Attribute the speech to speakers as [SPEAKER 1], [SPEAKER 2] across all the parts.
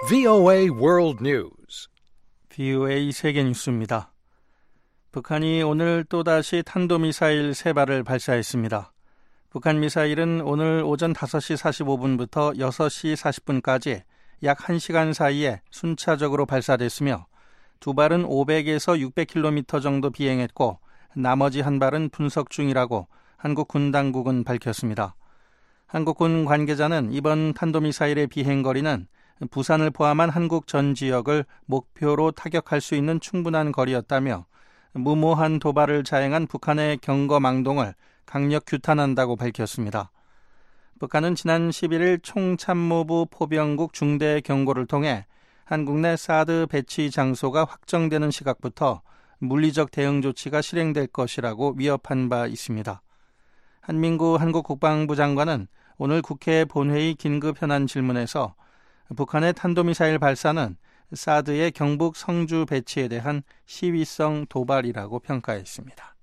[SPEAKER 1] VOA World News.
[SPEAKER 2] VOA 세계 뉴스입니다. 북한이 오늘 또다시 탄도미사일 3발을 발사했습니다. 북한 미사일은 오늘 오전 5시 45분부터 6시 40분까지 약 1시간 사이에 순차적으로 발사됐으며 두 발은 500에서 600km 정도 비행했고 나머지 한 발은 분석 중이라고 한국 군 당국은 밝혔습니다. 한국 군 관계자는 이번 탄도미사일의 비행거리는 부산을 포함한 한국 전 지역을 목표로 타격할 수 있는 충분한 거리였다며 무모한 도발을 자행한 북한의 경거망동을 강력 규탄한다고 밝혔습니다. 북한은 지난 11일 총참모부 포병국 중대 경고를 통해 한국 내 사드 배치 장소가 확정되는 시각부터 물리적 대응 조치가 실행될 것이라고 위협한 바 있습니다. 한민구 한국 국방부 장관은 오늘 국회 본회의 긴급 현안 질문에서 북한의 탄도미사일 발사는 사드의 경북 성주 배치에 대한 시위성 도발이라고 평가했습니다.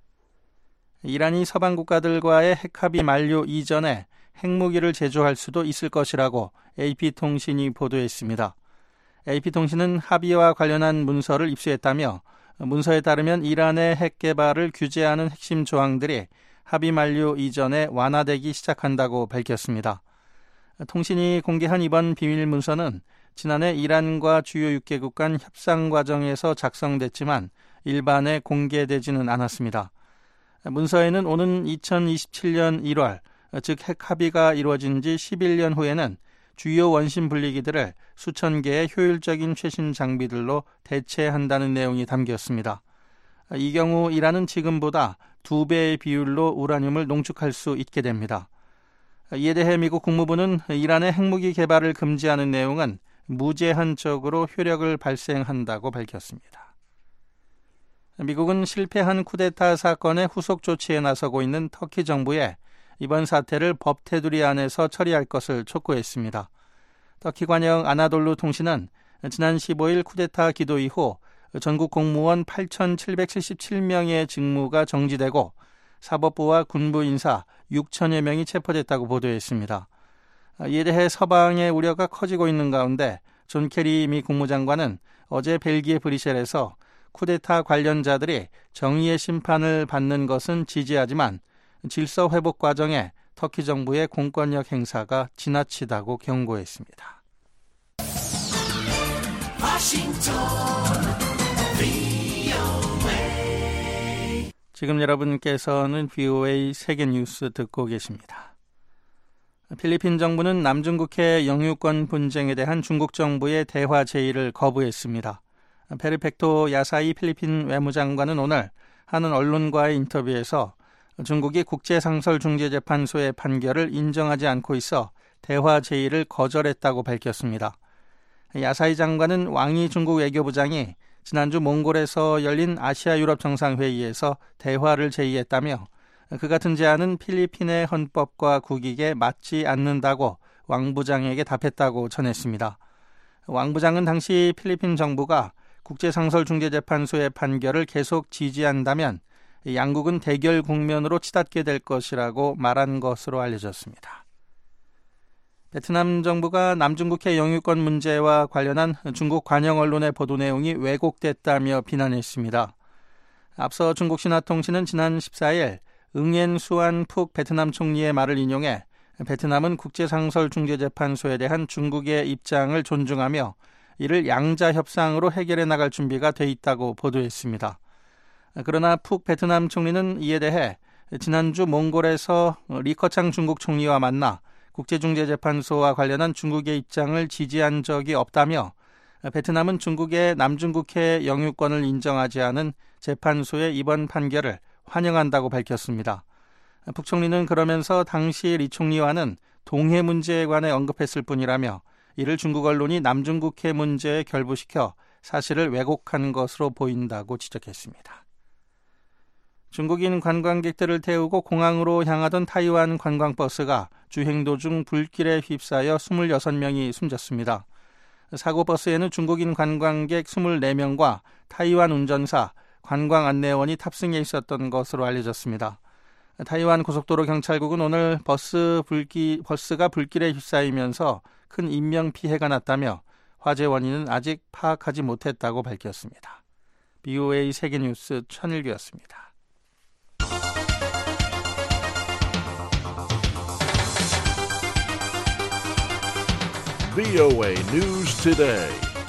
[SPEAKER 2] 이란이 서방 국가들과의 핵합의 만료 이전에 핵무기를 제조할 수도 있을 것이라고 AP통신이 보도했습니다. AP통신은 합의와 관련한 문서를 입수했다며 문서에 따르면 이란의 핵 개발을 규제하는 핵심 조항들이 합의 만료 이전에 완화되기 시작한다고 밝혔습니다. 통신이 공개한 이번 비밀 문서는 지난해 이란과 주요 6개국 간 협상 과정에서 작성됐지만 일반에 공개되지는 않았습니다. 문서에는 오는 2027년 1월, 즉 핵 합의가 이루어진 지 11년 후에는 주요 원심 분리기들을 수천 개의 효율적인 최신 장비들로 대체한다는 내용이 담겼습니다. 이 경우 이란은 지금보다 2배의 비율로 우라늄을 농축할 수 있게 됩니다. 이에 대해 미국 국무부는 이란의 핵무기 개발을 금지하는 내용은 무제한적으로 효력을 발생한다고 밝혔습니다. 미국은 실패한 쿠데타 사건의 후속 조치에 나서고 있는 터키 정부에 이번 사태를 법 테두리 안에서 처리할 것을 촉구했습니다. 터키 관영 아나돌루 통신은 지난 15일 쿠데타 기도 이후 전국 공무원 8,777명의 직무가 정지되고 사법부와 군부 인사 6천여 명이 체포됐다고 보도했습니다. 이에 대해 서방의 우려가 커지고 있는 가운데 존 케리 미 국무장관은 어제 벨기에 브뤼셀에서 쿠데타 관련자들이 정의의 심판을 받는 것은 지지하지만 질서 회복 과정에 터키 정부의 공권력 행사가 지나치다고 경고했습니다. 지금 여러분께서는 VOA 세계뉴스 듣고 계십니다. 필리핀 정부는 남중국해 영유권 분쟁에 대한 중국 정부의 대화 제의를 거부했습니다. 페르펙토 야사이 필리핀 외무장관은 오늘 하는 언론과의 인터뷰에서 중국이 국제상설중재재판소의 판결을 인정하지 않고 있어 대화 제의를 거절했다고 밝혔습니다. 야사이 장관은 왕이 중국 외교부장이 지난주 몽골에서 열린 아시아 유럽 정상회의에서 대화를 제의했다며 그 같은 제안은 필리핀의 헌법과 국익에 맞지 않는다고 왕 부장에게 답했다고 전했습니다. 왕 부장은 당시 필리핀 정부가 국제상설중재재판소의 판결을 계속 지지한다면 양국은 대결 국면으로 치닫게 될 것이라고 말한 것으로 알려졌습니다. 베트남 정부가 남중국해 영유권 문제와 관련한 중국 관영 언론의 보도 내용이 왜곡됐다며 비난했습니다. 앞서 중국 신화통신은 지난 14일 응옌 수안 푹 베트남 총리의 말을 인용해 베트남은 국제상설중재재판소에 대한 중국의 입장을 존중하며 이를 양자 협상으로 해결해 나갈 준비가 돼 있다고 보도했습니다. 그러나 푹 베트남 총리는 이에 대해 지난주 몽골에서 리커창 중국 총리와 만나 국제중재재판소와 관련한 중국의 입장을 지지한 적이 없다며 베트남은 중국의 남중국해 영유권을 인정하지 않은 재판소의 이번 판결을 환영한다고 밝혔습니다. 푹 총리는 그러면서 당시 리 총리와는 동해 문제에 관해 언급했을 뿐이라며 이를 중국 언론이 남중국해 문제에 결부시켜 사실을 왜곡한 것으로 보인다고 지적했습니다. 중국인 관광객들을 태우고 공항으로 향하던 타이완 관광버스가 주행 도중 불길에 휩싸여 26명이 숨졌습니다. 사고 버스에는 중국인 관광객 24명과 타이완 운전사, 관광 안내원이 탑승해 있었던 것으로 알려졌습니다. 타이완 고속도로 경찰국은 오늘 버스가 불길에 휩싸이면서 큰 인명피해가 났다며 화재 원인은 아직 파악하지 못했다고 밝혔습니다. BOA 세계뉴스 천일규였습니다.
[SPEAKER 1] BOA News Today.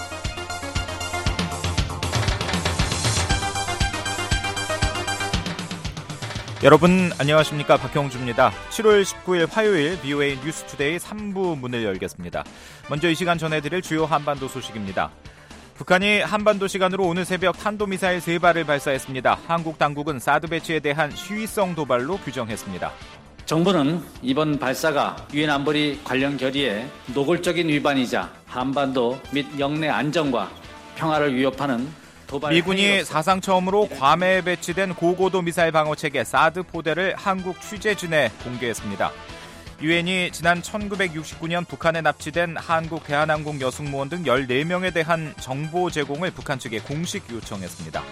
[SPEAKER 3] 여러분 안녕하십니까, 박형주입니다. 7월 19일 화요일 BOA 뉴스투데이 3부 문을 열겠습니다. 먼저 이 시간 전해드릴 주요 한반도 소식입니다. 북한이 한반도 시간으로 오늘 새벽 탄도미사일 3발을 발사했습니다. 한국 당국은 사드 배치에 대한 시위성 도발로 규정했습니다.
[SPEAKER 4] 정부는 이번 발사가 유엔 안보리 관련 결의의 노골적인 위반이자 한반도 및 영내 안정과 평화를 위협하는
[SPEAKER 3] 미군이 사상 처음으로 괌에 배치된 고고도 미사일 방어체계 사드 포대를 한국 취재진에 공개했습니다. 유엔이 지난 1969년 북한에 납치된 한국 대한항공 여승무원 등 14명에 대한 정보 제공을 북한 측에 공식 요청했습니다.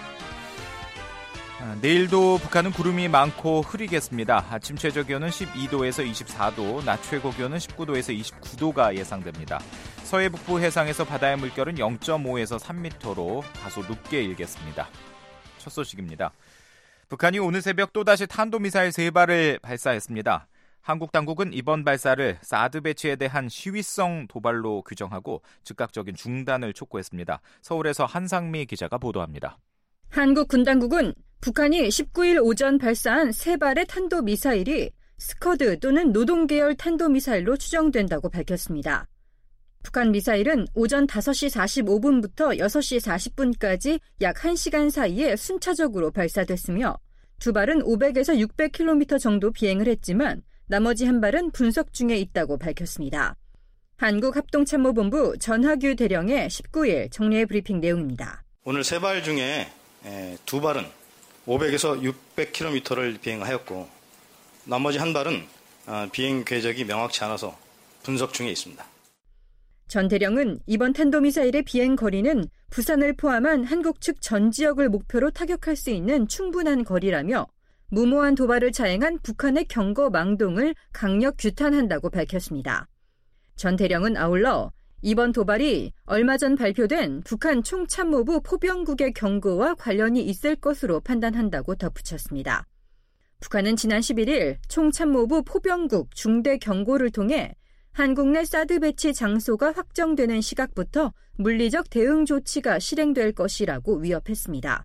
[SPEAKER 3] 내일도 북한은 구름이 많고 흐리겠습니다. 아침 최저 기온은 12도에서 24도, 낮 최고 기온은 19도에서 29도가 예상됩니다. 서해 북부 해상에서 바다의 물결은 0.5에서 3m로 다소 높게 일겠습니다. 첫 소식입니다. 북한이 오늘 새벽 또다시 탄도미사일 3발을 발사했습니다. 한국 당국은 이번 발사를 사드 배치에 대한 시위성 도발로 규정하고 즉각적인 중단을 촉구했습니다. 서울에서 한상미 기자가 보도합니다.
[SPEAKER 5] 한국 군당국은 북한이 19일 오전 발사한 3발의 탄도미사일이 스커드 또는 노동계열 탄도미사일로 추정된다고 밝혔습니다. 북한 미사일은 오전 5시 45분부터 6시 40분까지 약 1시간 사이에 순차적으로 발사됐으며 두 발은 500에서 600km 정도 비행을 했지만 나머지 한 발은 분석 중에 있다고 밝혔습니다. 한국합동참모본부 전하규 대령의 19일 정례 브리핑 내용입니다.
[SPEAKER 6] 오늘 3발 중에 2발은 500에서 600km를 비행하였고 나머지 한 발은 비행 궤적이 명확치 않아서 분석 중에 있습니다.
[SPEAKER 5] 전 대령은 이번 탄도미사일의 비행 거리는 부산을 포함한 한국 측 전 지역을 목표로 타격할 수 있는 충분한 거리라며 무모한 도발을 자행한 북한의 경고 망동을 강력 규탄한다고 밝혔습니다. 전 대령은 아울러 이번 도발이 얼마 전 발표된 북한 총참모부 포병국의 경고와 관련이 있을 것으로 판단한다고 덧붙였습니다. 북한은 지난 11일 총참모부 포병국 중대 경고를 통해 한국 내 사드 배치 장소가 확정되는 시각부터 물리적 대응 조치가 실행될 것이라고 위협했습니다.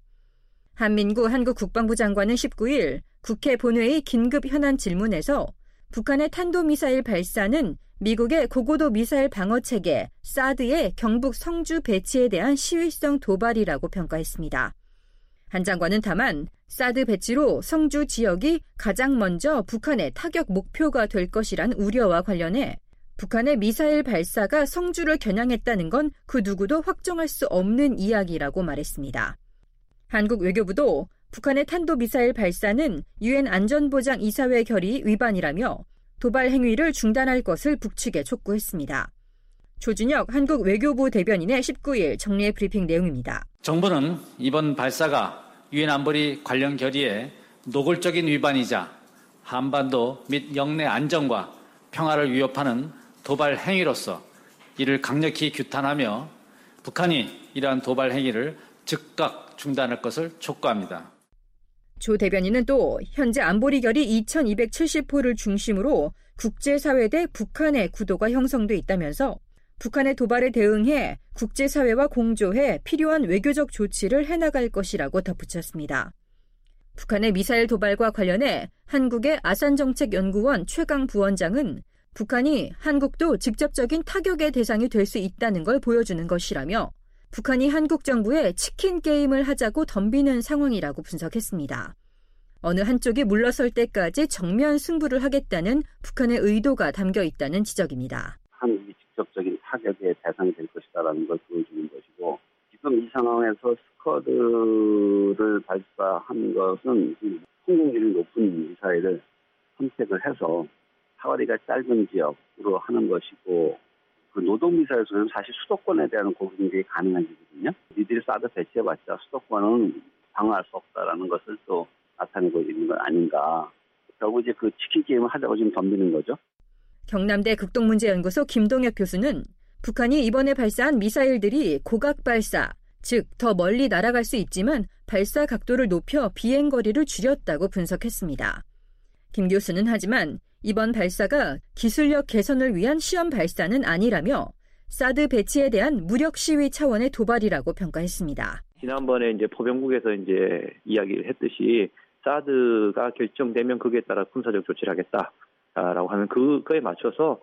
[SPEAKER 5] 한민구 한국 국방부 장관은 19일 국회 본회의 긴급 현안 질문에서 북한의 탄도미사일 발사는 미국의 고고도 미사일 방어체계 사드의 경북 성주 배치에 대한 시위성 도발이라고 평가했습니다. 한 장관은 다만 사드 배치로 성주 지역이 가장 먼저 북한의 타격 목표가 될 것이란 우려와 관련해 북한의 미사일 발사가 성주를 겨냥했다는 건 그 누구도 확정할 수 없는 이야기라고 말했습니다. 한국 외교부도 북한의 탄도미사일 발사는 유엔 안전보장 이사회 결의 위반이라며 도발 행위를 중단할 것을 북측에 촉구했습니다. 조준혁 한국 외교부 대변인의 19일 정례 브리핑 내용입니다.
[SPEAKER 4] 정부는 이번 발사가 유엔 안보리 관련 결의의 노골적인 위반이자 한반도 및 영내 안정과 평화를 위협하는 도발 행위로서 이를 강력히 규탄하며 북한이 이러한 도발 행위를 즉각 중단할 것을 촉구합니다.
[SPEAKER 5] 조 대변인은 또 현재 안보리 결의 2270호를 중심으로 국제사회 대 북한의 구도가 형성돼 있다면서 북한의 도발에 대응해 국제사회와 공조해 필요한 외교적 조치를 해나갈 것이라고 덧붙였습니다. 북한의 미사일 도발과 관련해 한국의 아산정책연구원 최강 부원장은 북한이 한국도 직접적인 타격의 대상이 될 수 있다는 걸 보여주는 것이라며 북한이 한국 정부에 치킨 게임을 하자고 덤비는 상황이라고 분석했습니다. 어느 한쪽이 물러설 때까지 정면 승부를 하겠다는 북한의 의도가 담겨 있다는 지적입니다.
[SPEAKER 7] 한국이 직접적인 타격의 대상이 될 것이다라는 걸 보여주는 것이고 지금 이 상황에서 스커드를 발사한 것은 성공률이 높은 미사일을 선택을 해서 사거리가 짧은 지역으로 하는 것이고 그 노동미사일에서는 사실 수도권에 대한 공격이 가능한 일이거든요. 니들이 사드 배치해봤자 수도권은 방어할 수 없다라는 것을 또 나타내고 있는 건 아닌가. 결국 이제 그 치킨 게임을 하자고 지금 덤비는 거죠.
[SPEAKER 5] 경남대 극동문제연구소 김동혁 교수는 북한이 이번에 발사한 미사일들이 고각 발사, 즉 더 멀리 날아갈 수 있지만 발사 각도를 높여 비행 거리를 줄였다고 분석했습니다. 김 교수는 하지만 이번 발사가 기술력 개선을 위한 시험 발사는 아니라며 사드 배치에 대한 무력 시위 차원의 도발이라고 평가했습니다.
[SPEAKER 8] 지난번에 이제 포병국에서 이제 이야기를 했듯이 사드가 결정되면 거기에 따라 군사적 조치를 하겠다라고 하는 그거에 맞춰서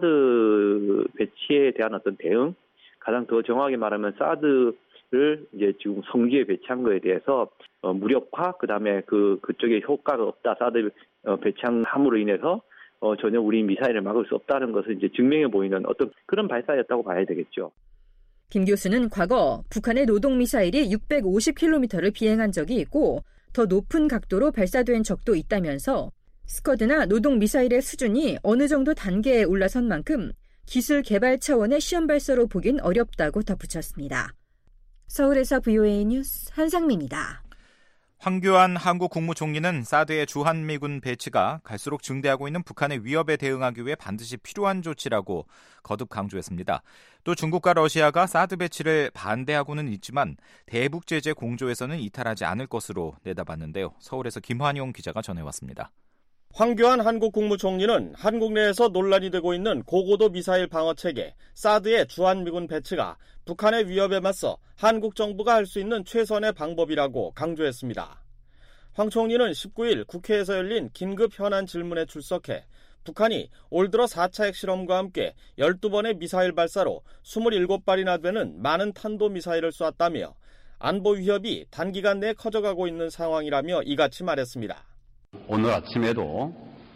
[SPEAKER 8] 사드 배치에 대한 어떤 대응, 가장 더 정확하게 말하면 사드를 이제 지금 성지에 배치한 거에 대해서 무력화, 그다음에 그쪽에 효과가 없다, 사드 배치함으로 인해서 전혀 우리 미사일을 막을 수 없다는 것을 이제 증명해 보이는 어떤 그런 발사였다고 봐야 되겠죠.
[SPEAKER 5] 김 교수는 과거 북한의 노동미사일이 650km를 비행한 적이 있고 더 높은 각도로 발사된 적도 있다면서 스커드나 노동미사일의 수준이 어느 정도 단계에 올라선 만큼 기술 개발 차원의 시험 발사로 보긴 어렵다고 덧붙였습니다. 서울에서 VOA 뉴스 한상미입니다.
[SPEAKER 3] 황교안 한국 국무총리는 사드의 주한미군 배치가 갈수록 증대하고 있는 북한의 위협에 대응하기 위해 반드시 필요한 조치라고 거듭 강조했습니다. 또 중국과 러시아가 사드 배치를 반대하고는 있지만 대북 제재 공조에서는 이탈하지 않을 것으로 내다봤는데요. 서울에서 김환용 기자가 전해왔습니다.
[SPEAKER 9] 황교안 한국 국무총리는 한국 내에서 논란이 되고 있는 고고도 미사일 방어체계 사드의 주한미군 배치가 북한의 위협에 맞서 한국 정부가 할 수 있는 최선의 방법이라고 강조했습니다. 황 총리는 19일 국회에서 열린 긴급 현안 질문에 출석해 북한이 올 들어 4차 핵실험과 함께 12번의 미사일 발사로 27발이나 되는 많은 탄도미사일을 쏘았다며 안보 위협이 단기간 내에 커져가고 있는 상황이라며 이같이 말했습니다.
[SPEAKER 10] 오늘 아침에도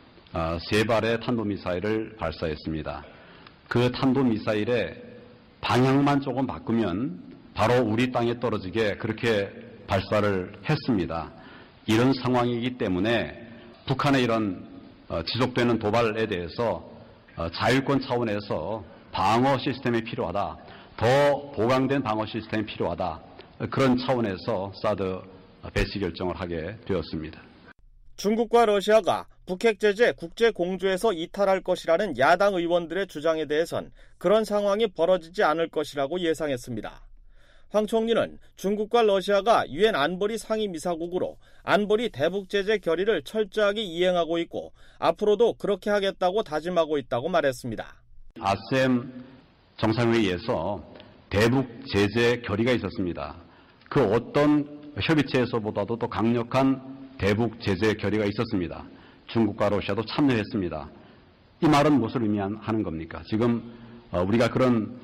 [SPEAKER 10] 3발의 탄도미사일을 발사했습니다. 그 탄도미사일의 방향만 조금 바꾸면 바로 우리 땅에 떨어지게 그렇게 발사를 했습니다. 이런 상황이기 때문에 북한의 이런 지속되는 도발에 대해서 자율권 차원에서 방어 시스템이 필요하다. 더 보강된 방어 시스템이 필요하다. 그런 차원에서 사드 배치 결정을 하게 되었습니다.
[SPEAKER 9] 중국과 러시아가 북핵 제재 국제 공조에서 이탈할 것이라는 야당 의원들의 주장에 대해선 그런 상황이 벌어지지 않을 것이라고 예상했습니다. 황 총리는 중국과 러시아가 유엔 안보리 상임이사국으로 안보리 대북 제재 결의를 철저하게 이행하고 있고 앞으로도 그렇게 하겠다고 다짐하고 있다고 말했습니다.
[SPEAKER 10] 아셈 정상회의에서 대북 제재 결의가 있었습니다. 그 어떤 협의체에서보다도 더 강력한 대북 제재 결의가 있었습니다. 중국과 러시아도 참여했습니다. 이 말은 무엇을 의미하는 겁니까? 지금 우리가 그런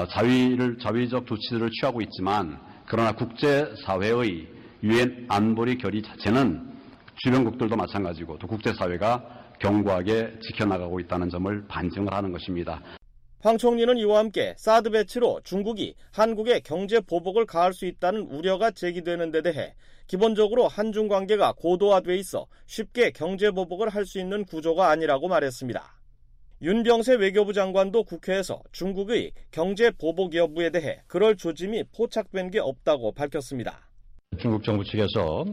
[SPEAKER 10] 자위적 조치들을 취하고 있지만 그러나 국제사회의 유엔 안보리 결의 자체는 주변국들도 마찬가지고 또 국제사회가 견고하게 지켜나가고 있다는 점을 반증을 하는 것입니다.
[SPEAKER 9] 황 총리는 이와 함께 사드 배치로 중국이 한국에 경제 보복을 가할 수 있다는 우려가 제기되는 데 대해 기본적으로 한중 관계가 고도화돼 있어 쉽게 경제 보복을 할 수 있는 구조가 아니라고 말했습니다. 윤병세 외교부 장관도 국회에서 중국의 경제 보복 여부에 대해 그럴 조짐이 포착된 게 없다고 밝혔습니다.
[SPEAKER 11] 중국 정부 측에서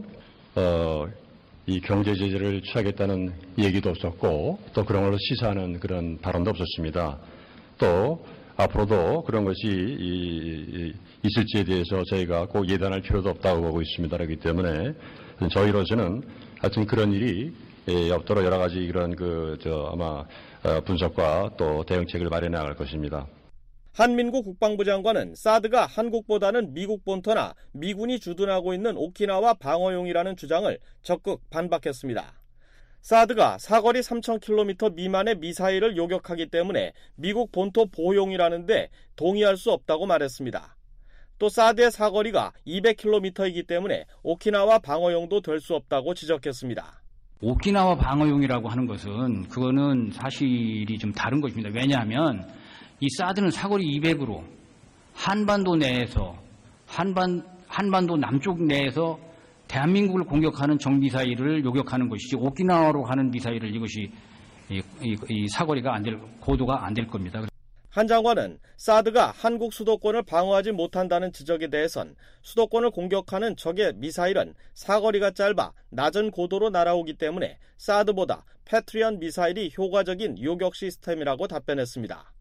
[SPEAKER 11] 이 경제 제재를 취하겠다는 얘기도 없었고 또 그런 걸로 시사하는 그런 발언도 없었습니다. 또 앞으로도 그런 것이 있을지에 대해서 저희가 꼭 예단할 필요도 없다고 보고 있습니다. 그렇기 때문에 저희로서는 하여튼 그런 일이 없도록 여러 가지 이런 아마 분석과 또 대응책을 마련해 나갈 것입니다.
[SPEAKER 9] 한민구 국방부 장관은 사드가 한국보다는 미국 본토나 미군이 주둔하고 있는 오키나와 방어용이라는 주장을 적극 반박했습니다. 사드가 사거리 3,000km 미만의 미사일을 요격하기 때문에 미국 본토 보호용이라는데 동의할 수 없다고 말했습니다. 또 사드의 사거리가 200km이기 때문에 오키나와 방어용도 될 수 없다고 지적했습니다.
[SPEAKER 12] 오키나와 방어용이라고 하는 것은 그거는 사실이 좀 다른 것입니다. 왜냐하면 이 사드는 사거리 200으로 한반도 내에서 한반도 남쪽 내에서 대한민국을 공격하는 정미사일을 요격하는 것이지 오키나와로 가는 미사일을 이것이 이 사거리가 고도가 안 될 겁니다.
[SPEAKER 9] 한 장관은 사드가 한국 수도권을 방어하지 못한다는 지적에 대해선 수도권을 공격하는 적의 미사일은 사거리가 짧아 낮은 고도로 날아오기 때문에 사드보다 패트리엇 미사일이 효과적인 요격 시스템이라고 답변했습니다.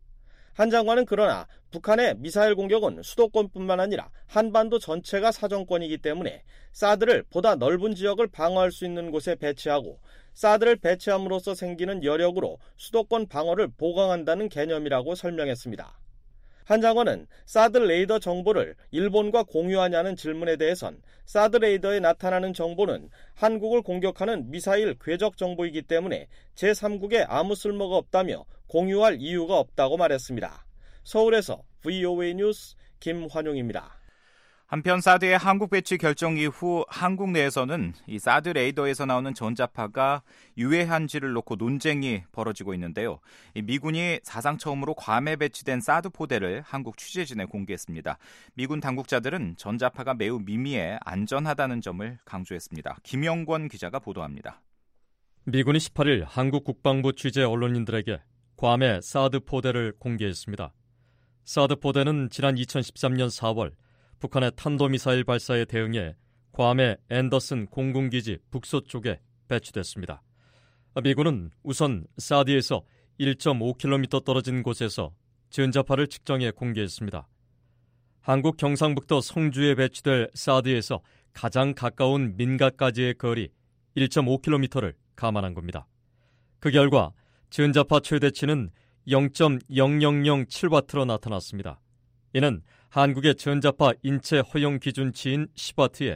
[SPEAKER 9] 한 장관은 그러나 북한의 미사일 공격은 수도권뿐만 아니라 한반도 전체가 사정권이기 때문에 사드를 보다 넓은 지역을 방어할 수 있는 곳에 배치하고 사드를 배치함으로써 생기는 여력으로 수도권 방어를 보강한다는 개념이라고 설명했습니다. 한 장관은 사드 레이더 정보를 일본과 공유하냐는 질문에 대해선 사드 레이더에 나타나는 정보는 한국을 공격하는 미사일 궤적 정보이기 때문에 제3국에 아무 쓸모가 없다며 공유할 이유가 없다고 말했습니다. 서울에서 VOA 뉴스 김환용입니다.
[SPEAKER 3] 한편 사드의 한국 배치 결정 이후 한국 내에서는 이 사드 레이더에서 나오는 전자파가 유해한지를 놓고 논쟁이 벌어지고 있는데요. 이 미군이 사상 처음으로 괌에 배치된 사드 포대를 한국 취재진에 공개했습니다. 미군 당국자들은 전자파가 매우 미미해 안전하다는 점을 강조했습니다. 김영권 기자가 보도합니다.
[SPEAKER 13] 미군이 18일 한국 국방부 취재 언론인들에게 괌의 사드 포대를 공개했습니다. 사드 포대는 지난 2013년 4월 북한의 탄도미사일 발사에 대응해 괌의 앤더슨 공군기지 북서쪽에 배치됐습니다. 미군은 우선 사드에서 1.5km 떨어진 곳에서 전자파를 측정해 공개했습니다. 한국 경상북도 성주에 배치될 사드에서 가장 가까운 민가까지의 거리 1.5km를 감안한 겁니다. 그 결과 전자파 최대치는 0.0007W로 나타났습니다. 이는 한국의 전자파 인체 허용 기준치인 10W의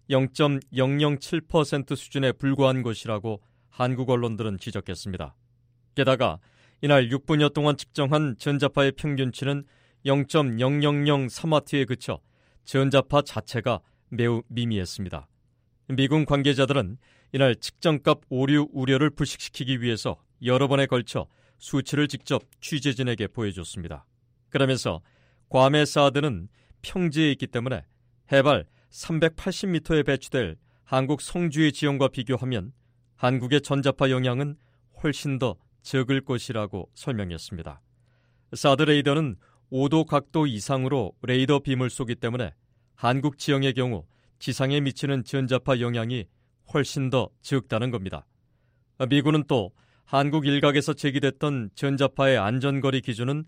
[SPEAKER 13] 0.007% 수준에 불과한 것이라고 한국 언론들은 지적했습니다. 게다가 이날 6분여 동안 측정한 전자파의 평균치는 0.0003W에 그쳐 전자파 자체가 매우 미미했습니다. 미군 관계자들은 이날 측정값 오류 우려를 불식시키기 위해서 여러 번에 걸쳐 수치를 직접 취재진에게 보여줬습니다. 그러면서 괌의 사드는 평지에 있기 때문에 해발 380m에 배치될 한국 성주의 지형과 비교하면 한국의 전자파 영향은 훨씬 더 적을 것이라고 설명했습니다. 사드 레이더는 5도 각도 이상으로 레이더 빔을 쏘기 때문에 한국 지형의 경우 지상에 미치는 전자파 영향이 훨씬 더 적다는 겁니다. 미군은 또 한국 일각에서 제기됐던 전자파의 안전거리 기준은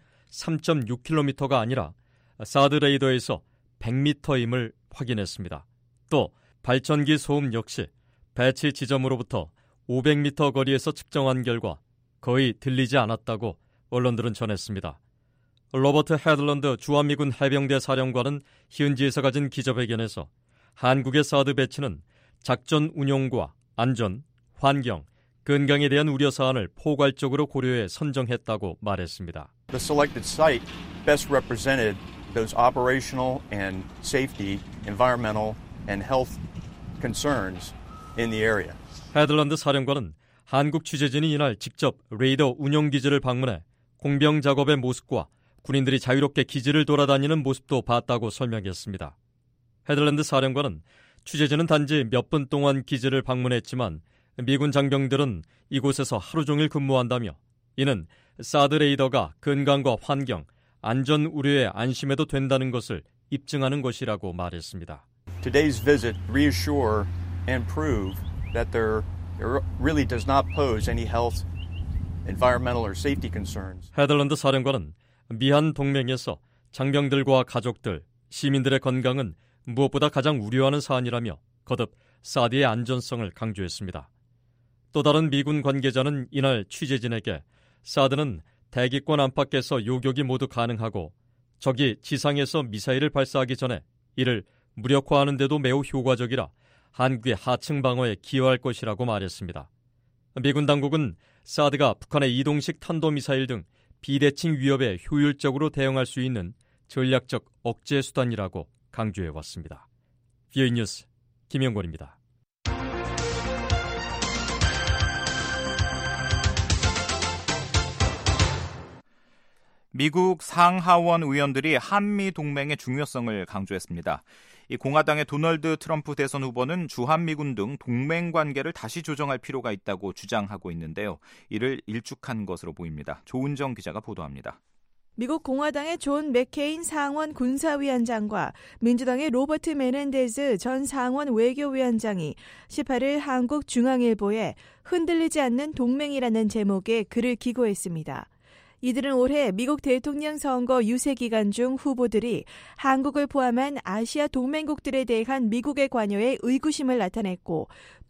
[SPEAKER 13] 3.6km가 아니라 사드 레이더에서 100m임을 확인했습니다. 또 발전기 소음 역시 배치 지점으로부터 500m 거리에서 측정한 결과 거의 들리지 않았다고 언론들은 전했습니다. 로버트 헤들런드 주한미군 해병대 사령관은 현지에서 가진 기자회견에서 한국의 사드 배치는 작전 운용과 안전, 환경, 건강에 대한 우려 사안을 포괄적으로 고려해 선정했다고 말했습니다.
[SPEAKER 14] The selected site best represented those operational and safety, environmental and health concerns in the area.
[SPEAKER 13] 헤들런드 사령관은 한국 취재진이 이날 직접 레이더 운용 기지를 방문해 공병 작업의 모습과 군인들이 자유롭게 기지를 돌아다니는 모습도 봤다고 설명했습니다. 헤들런드 사령관은 취재진은 단지 몇 분 동안 기지를 방문했지만 미군 장병들은 이곳에서 하루 종일 근무한다며 이는 사드 레이더가 건강과 환경, 안전 우려에 안심해도 된다는 것을 입증하는 것이라고 말했습니다.
[SPEAKER 14] Today's visit reassure and prove that there really does not pose any health, environmental or safety concerns.
[SPEAKER 13] 헤들런드 사령관은 미한 동맹에서 장병들과 가족들, 시민들의 건강은 무엇보다 가장 우려하는 사안이라며 거듭 사드의 안전성을 강조했습니다. 또 다른 미군 관계자는 이날 취재진에게 사드는 대기권 안팎에서 요격이 모두 가능하고 적이 지상에서 미사일을 발사하기 전에 이를 무력화하는 데도 매우 효과적이라 한국의 하층 방어에 기여할 것이라고 말했습니다. 미군 당국은 사드가 북한의 이동식 탄도미사일 등 비대칭 위협에 효율적으로 대응할 수 있는 전략적 억제 수단이라고 강조해왔습니다. VOA 뉴스 김영권입니다.
[SPEAKER 3] 미국 상하원 의원들이 한미 동맹의 중요성을 강조했습니다. 이 공화당의 도널드 트럼프 대선 후보는 주한미군 등 동맹 관계를 다시 조정할 필요가 있다고 주장하고 있는데요. 이를 일축한 것으로 보입니다. 조은정 기자가 보도합니다.
[SPEAKER 15] 미국 공화당의 존 맥케인 상원 군사위원장과 민주당의 로버트 메넨데즈 전 상원 외교위원장이 18일 한국중앙일보에 흔들리지 않는 동맹이라는 제목의 글을 기고했습니다. 이들은 올해 미국 대통령 선거 유세 기간 중 후보들이 한국을 포함한 아시아 동맹국들에 대한 미국의 관여에 의구심을 나타냈고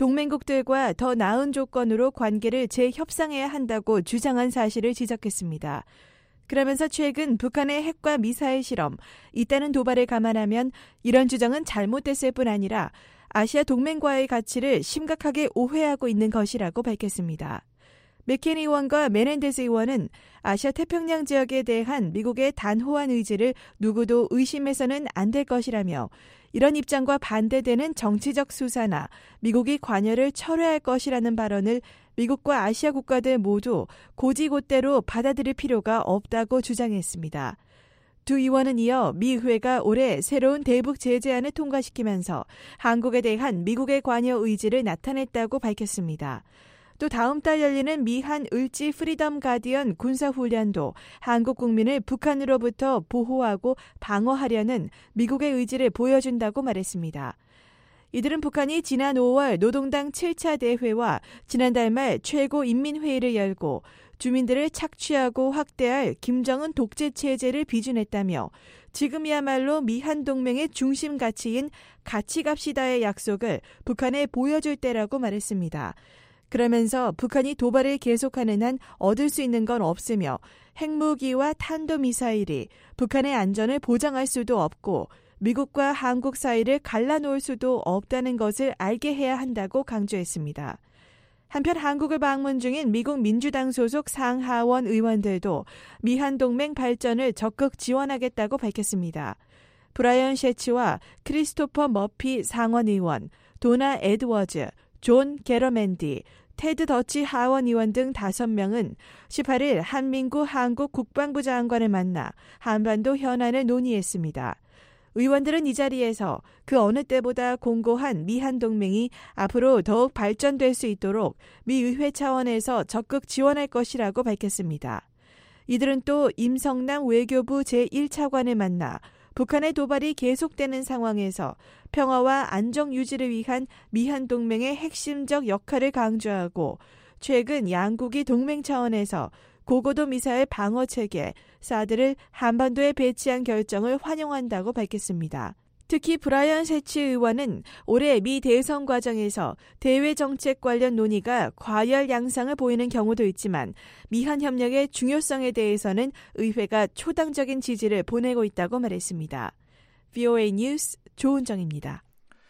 [SPEAKER 15] 동맹국들과 더 나은 조건으로 관계를 재협상해야 한다고 주장한 사실을 지적했습니다. 그러면서 최근 북한의 핵과 미사일 실험, 잇따른 도발을 감안하면 이런 주장은 잘못됐을 뿐 아니라 아시아 동맹과의 가치를 심각하게 오해하고 있는 것이라고 밝혔습니다. 맥케인 의원과 메넨데스 의원은 아시아 태평양 지역에 대한 미국의 단호한 의지를 누구도 의심해서는 안 될 것이라며 이런 입장과 반대되는 정치적 수사나 미국이 관여를 철회할 것이라는 발언을 미국과 아시아 국가들 모두 고지고대로 받아들일 필요가 없다고 주장했습니다. 두 의원은 이어 미 의회가 올해 새로운 대북 제재안을 통과시키면서 한국에 대한 미국의 관여 의지를 나타냈다고 밝혔습니다. 또 다음 달 열리는 미한 을지 프리덤 가디언 군사훈련도 한국 국민을 북한으로부터 보호하고 방어하려는 미국의 의지를 보여준다고 말했습니다. 이들은 북한이 지난 5월 노동당 7차 대회와 지난달 말 최고인민회의를 열고 주민들을 착취하고 확대할 김정은 독재체제를 비준했다며 지금이야말로 미한 동맹의 중심 가치인 같이 갑시다의 약속을 북한에 보여줄 때라고 말했습니다. 그러면서 북한이 도발을 계속하는 한 얻을 수 있는 건 없으며 핵무기와 탄도미사일이 북한의 안전을 보장할 수도 없고 미국과 한국 사이를 갈라놓을 수도 없다는 것을 알게 해야 한다고 강조했습니다. 한편 한국을 방문 중인 미국 민주당 소속 상하원 의원들도 미한 동맹 발전을 적극 지원하겠다고 밝혔습니다. 브라이언 셰츠와 크리스토퍼 머피 상원 의원, 도나 에드워즈, 존 게러맨디, 테드 더치 하원 의원 등 5명은 18일 한민구 한국 국방부 장관을 만나 한반도 현안을 논의했습니다. 의원들은 이 자리에서 그 어느 때보다 공고한 미한 동맹이 앞으로 더욱 발전될 수 있도록 미 의회 차원에서 적극 지원할 것이라고 밝혔습니다. 이들은 또 임성남 외교부 제1차관을 만나 북한의 도발이 계속되는 상황에서 평화와 안정 유지를 위한 미한 동맹의 핵심적 역할을 강조하고 최근 양국이 동맹 차원에서 고고도 미사일 방어 체계 사드를 한반도에 배치한 결정을 환영한다고 밝혔습니다. 특히 브라이언 셰츠 의원은 올해 미 대선 과정에서 대외 정책 관련 논의가 과열 양상을 보이는 경우도 있지만 미한 협력의 중요성에 대해서는 의회가 초당적인 지지를 보내고 있다고 말했습니다. VOA 뉴스 조은정입니다.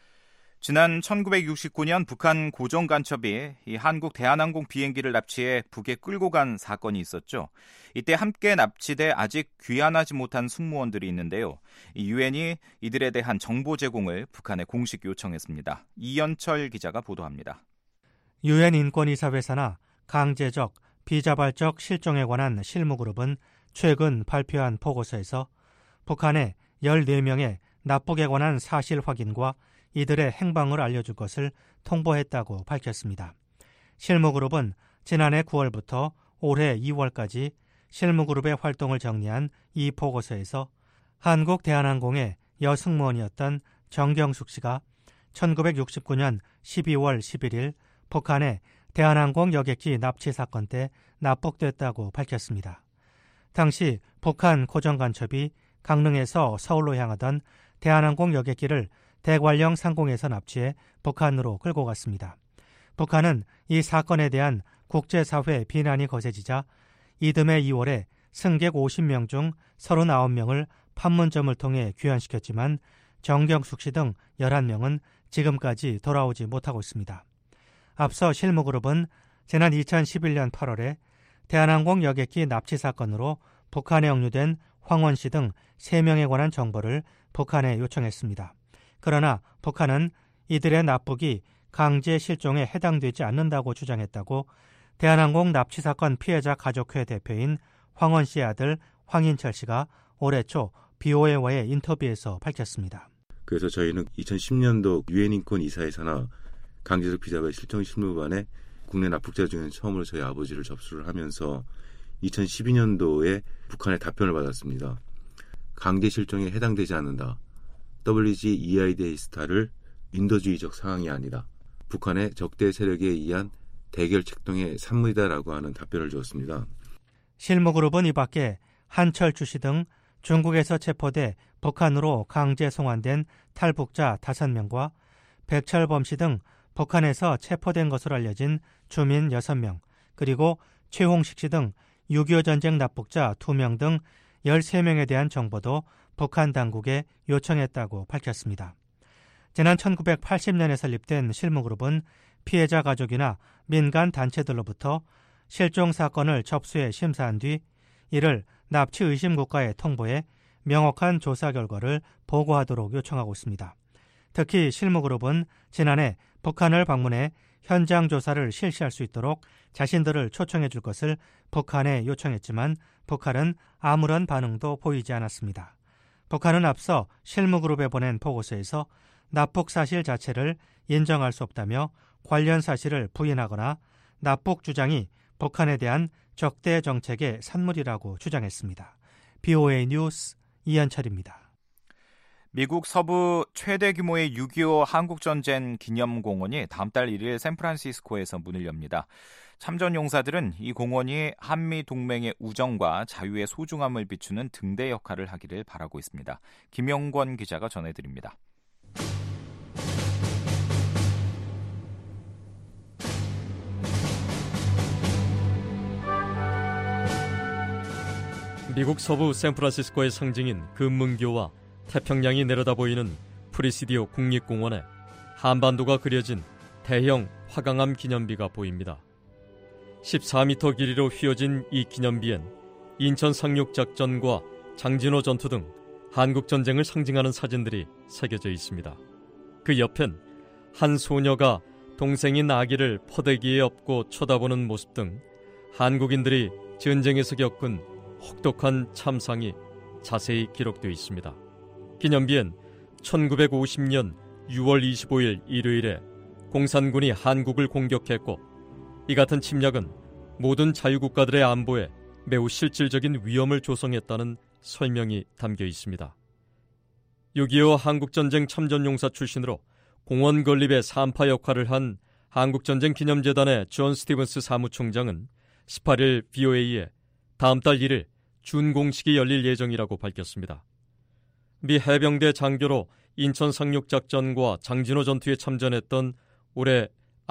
[SPEAKER 3] 지난 1969년 북한 고정간첩이 이 한국 대한항공 비행기를 납치해 북에 끌고 간 사건이 있었죠. 이때 함께 납치돼 아직 귀환하지 못한 승무원들이 있는데요. 유엔이 이들에 대한 정보 제공을 북한에 공식 요청했습니다. 이연철 기자가 보도합니다.
[SPEAKER 2] 유엔 인권이사회사나 강제적, 비자발적 실종에 관한 실무그룹은 최근 발표한 보고서에서 북한의 14명의 납북에 관한 사실 확인과 이들의 행방을 알려줄 것을 통보했다고 밝혔습니다. 실무그룹은 지난해 9월부터 올해 2월까지 실무그룹의 활동을 정리한 이 보고서에서 한국 대한항공의 여승무원이었던 정경숙 씨가 1969년 12월 11일 북한의 대한항공 여객기 납치 사건 때 납북됐다고 밝혔습니다. 당시 북한 고정간첩이 강릉에서 서울로 향하던 대한항공 여객기를 대관령 상공에서 납치해 북한으로 끌고 갔습니다. 북한은 이 사건에 대한 국제사회 비난이 거세지자 이듬해 2월에 승객 50명 중 39명을 판문점을 통해 귀환시켰지만 정경숙 씨 등 11명은 지금까지 돌아오지 못하고 있습니다. 앞서 실무그룹은 지난 2011년 8월에 대한항공 여객기 납치 사건으로 북한에 억류된 황원 씨 등 3명에 관한 정보를 북한에 요청했습니다. 그러나 북한은 이들의 납북이 강제 실종에 해당되지 않는다고 주장했다고 대한항공 납치 사건 피해자 가족회 대표인 황원 씨의 아들 황인철 씨가 올해 초 BOA와의 인터뷰에서 밝혔습니다.
[SPEAKER 16] 그래서 저희는 2010년도 유엔 인권 이사회사나 강제적 비자발 실종 실무반에 국내 납북자 중에 처음으로 저희 아버지를 접수를 하면서 2012년도에 북한의 답변을 받았습니다. 강제 실종에 해당되지 않는다. WG EID 스타를 인도주의적 상황이 아니다. 북한의 적대 세력에 의한 대결 책동의 산물이다라고 하는 답변을 주었습니다.
[SPEAKER 17] 실무그룹은 이 밖에 한철주 씨 등 중국에서 체포돼 북한으로 강제 송환된 탈북자 5명과 백철범 씨 등 북한에서 체포된 것으로 알려진 주민 6명, 그리고 최홍식 씨 등 6.25 전쟁 납북자 2명 등 13명에 대한 정보도 북한 당국에 요청했다고 밝혔습니다. 지난 1980년에 설립된 실무그룹은 피해자 가족이나 민간 단체들로부터 실종 사건을 접수해 심사한 뒤 이를 납치 의심 국가에 통보해 명확한 조사 결과를 보고하도록 요청하고 있습니다. 특히 실무그룹은 지난해 북한을 방문해 현장 조사를 실시할 수 있도록 자신들을 초청해 줄 것을 북한에 요청했지만 북한은 아무런 반응도 보이지 않았습니다. 북한은 앞서 실무그룹에 보낸 보고서에서 납북 사실 자체를 인정할 수 없다며 관련 사실을 부인하거나 납북 주장이 북한에 대한 적대 정책의 산물이라고 주장했습니다. BOA 뉴스 이현철입니다.
[SPEAKER 3] 미국 서부 최대 규모의 6.25 한국전쟁 기념공원이 다음 달 1일 샌프란시스코에서 문을 엽니다. 참전용사들은 이 공원이 한미동맹의 우정과 자유의 소중함을 비추는 등대 역할을 하기를 바라고 있습니다. 김영권 기자가 전해드립니다.
[SPEAKER 13] 미국 서부 샌프란시스코의 상징인 금문교와 태평양이 내려다 보이는 프리시디오 국립공원에 한반도가 그려진 대형 화강암 기념비가 보입니다. 14m 길이로 휘어진 이 기념비엔 인천 상륙작전과 장진호 전투 등 한국전쟁을 상징하는 사진들이 새겨져 있습니다. 그 옆엔 한 소녀가 동생인 아기를 퍼대기에 업고 쳐다보는 모습 등 한국인들이 전쟁에서 겪은 혹독한 참상이 자세히 기록되어 있습니다. 기념비엔 1950년 6월 25일 일요일에 공산군이 한국을 공격했고 이 같은 침략은 모든 자유국가들의 안보에 매우 실질적인 위험을 조성했다는 설명이 담겨 있습니다. 6.25 한국전쟁 참전용사 출신으로 공원 건립의 산파 역할을 한 한국전쟁 기념재단의 존 스티븐스 사무총장은 18일 BOA에 다음 달 1일 준공식이 열릴 예정이라고 밝혔습니다. 미 해병대 장교로 인천 상륙작전과 장진호 전투에 참전했던 올해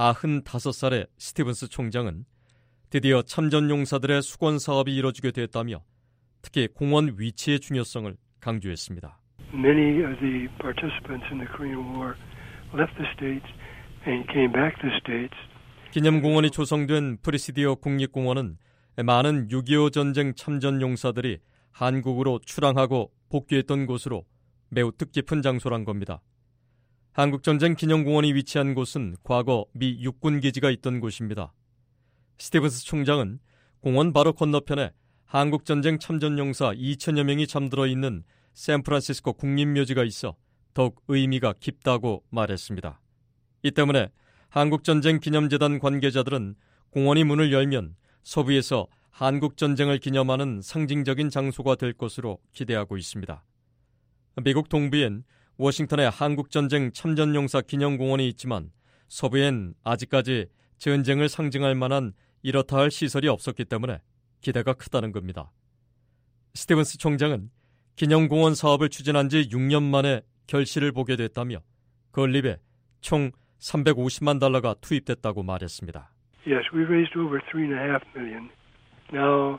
[SPEAKER 13] 95살의 스티븐스 총장은 드디어 참전용사들의 수건 사업이 이뤄지게 됐다며 특히 공원 위치의 중요성을 강조했습니다.
[SPEAKER 18] Many of the participants in the Korean War left the states and came back to the states.
[SPEAKER 13] 기념공원이 조성된 프리시디오 국립공원은 많은 6.25 전쟁 참전용사들이 한국으로 출항하고 복귀했던 곳으로 매우 뜻깊은 장소란 겁니다. 한국전쟁 기념공원이 위치한 곳은 과거 미 육군기지가 있던 곳입니다. 스티븐스 총장은 공원 바로 건너편에 한국전쟁 참전용사 2천여 명이 잠들어 있는 샌프란시스코 국립묘지가 있어 더욱 의미가 깊다고 말했습니다. 이 때문에 한국전쟁 기념재단 관계자들은 공원이 문을 열면 서부에서 한국전쟁을 기념하는 상징적인 장소가 될 것으로 기대하고 있습니다. 미국 동부엔 워싱턴에 한국전쟁 참전용사 기념공원이 있지만 서부엔 아직까지 전쟁을 상징할 만한 이렇다 할 시설이 없었기 때문에 기대가 크다는 겁니다. 스티븐스 총장은 기념공원 사업을 추진한 지 6년 만에 결실을 보게 됐다며 건립에 총 $350만 투입됐다고 말했습니다.
[SPEAKER 18] Yes, we raised over $3.5 million. Now,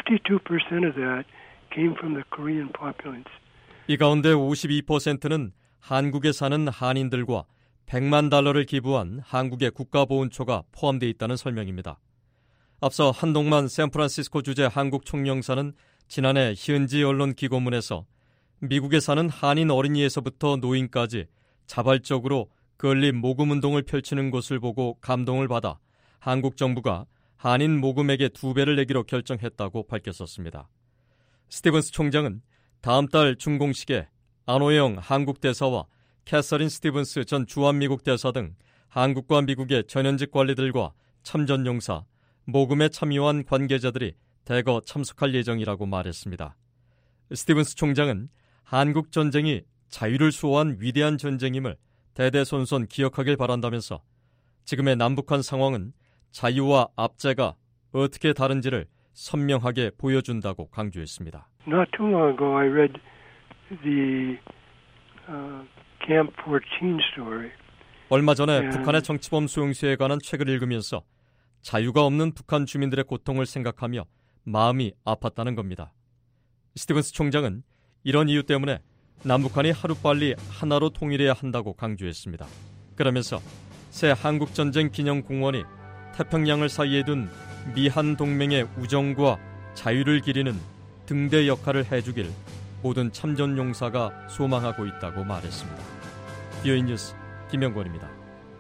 [SPEAKER 18] 52% of that came from the Korean populace.
[SPEAKER 13] 이 가운데 52%는 한국에 사는 한인들과 $100만 기부한 한국의 국가보훈처가 포함되어 있다는 설명입니다. 앞서 한동만 샌프란시스코 주재 한국 총영사는 지난해 현지 언론 기고문에서 미국에 사는 한인 어린이에서부터 노인까지 자발적으로 건립 모금운동을 펼치는 것을 보고 감동을 받아 한국 정부가 한인 모금액의 2배를 내기로 결정했다고 밝혔었습니다. 스티븐스 총장은 다음 달 준공식에 안호영 한국 대사와 캐서린 스티븐스 전 주한미국 대사 등 한국과 미국의 전현직 관리들과 참전용사, 모금에 참여한 관계자들이 대거 참석할 예정이라고 말했습니다. 스티븐스 총장은 한국 전쟁이 자유를 수호한 위대한 전쟁임을 대대손손 기억하길 바란다면서 지금의 남북한 상황은 자유와 압제가 어떻게 다른지를 선명하게 보여준다고 강조했습니다.
[SPEAKER 18] Not too long ago, I read the Camp 14 story.
[SPEAKER 13] 얼마 전에 북한의 정치범 수용소에 관한 책을 읽으면서 자유가 없는 북한 주민들의 고통을 생각하며 마음이 아팠다는 겁니다. 스티븐스 총장은 이런 이유 때문에 남북한이 하루빨리 하나로 통일해야 한다고 강조했습니다. 그러면서 새 한국전쟁 기념공원이 태평양을 사이에 둔 미한 동맹의 우정과 자유를 기리는 등대 역할을 해주길 모든 참전 용사가 소망하고 있다고 말했습니다. VOA 뉴스 김영권입니다.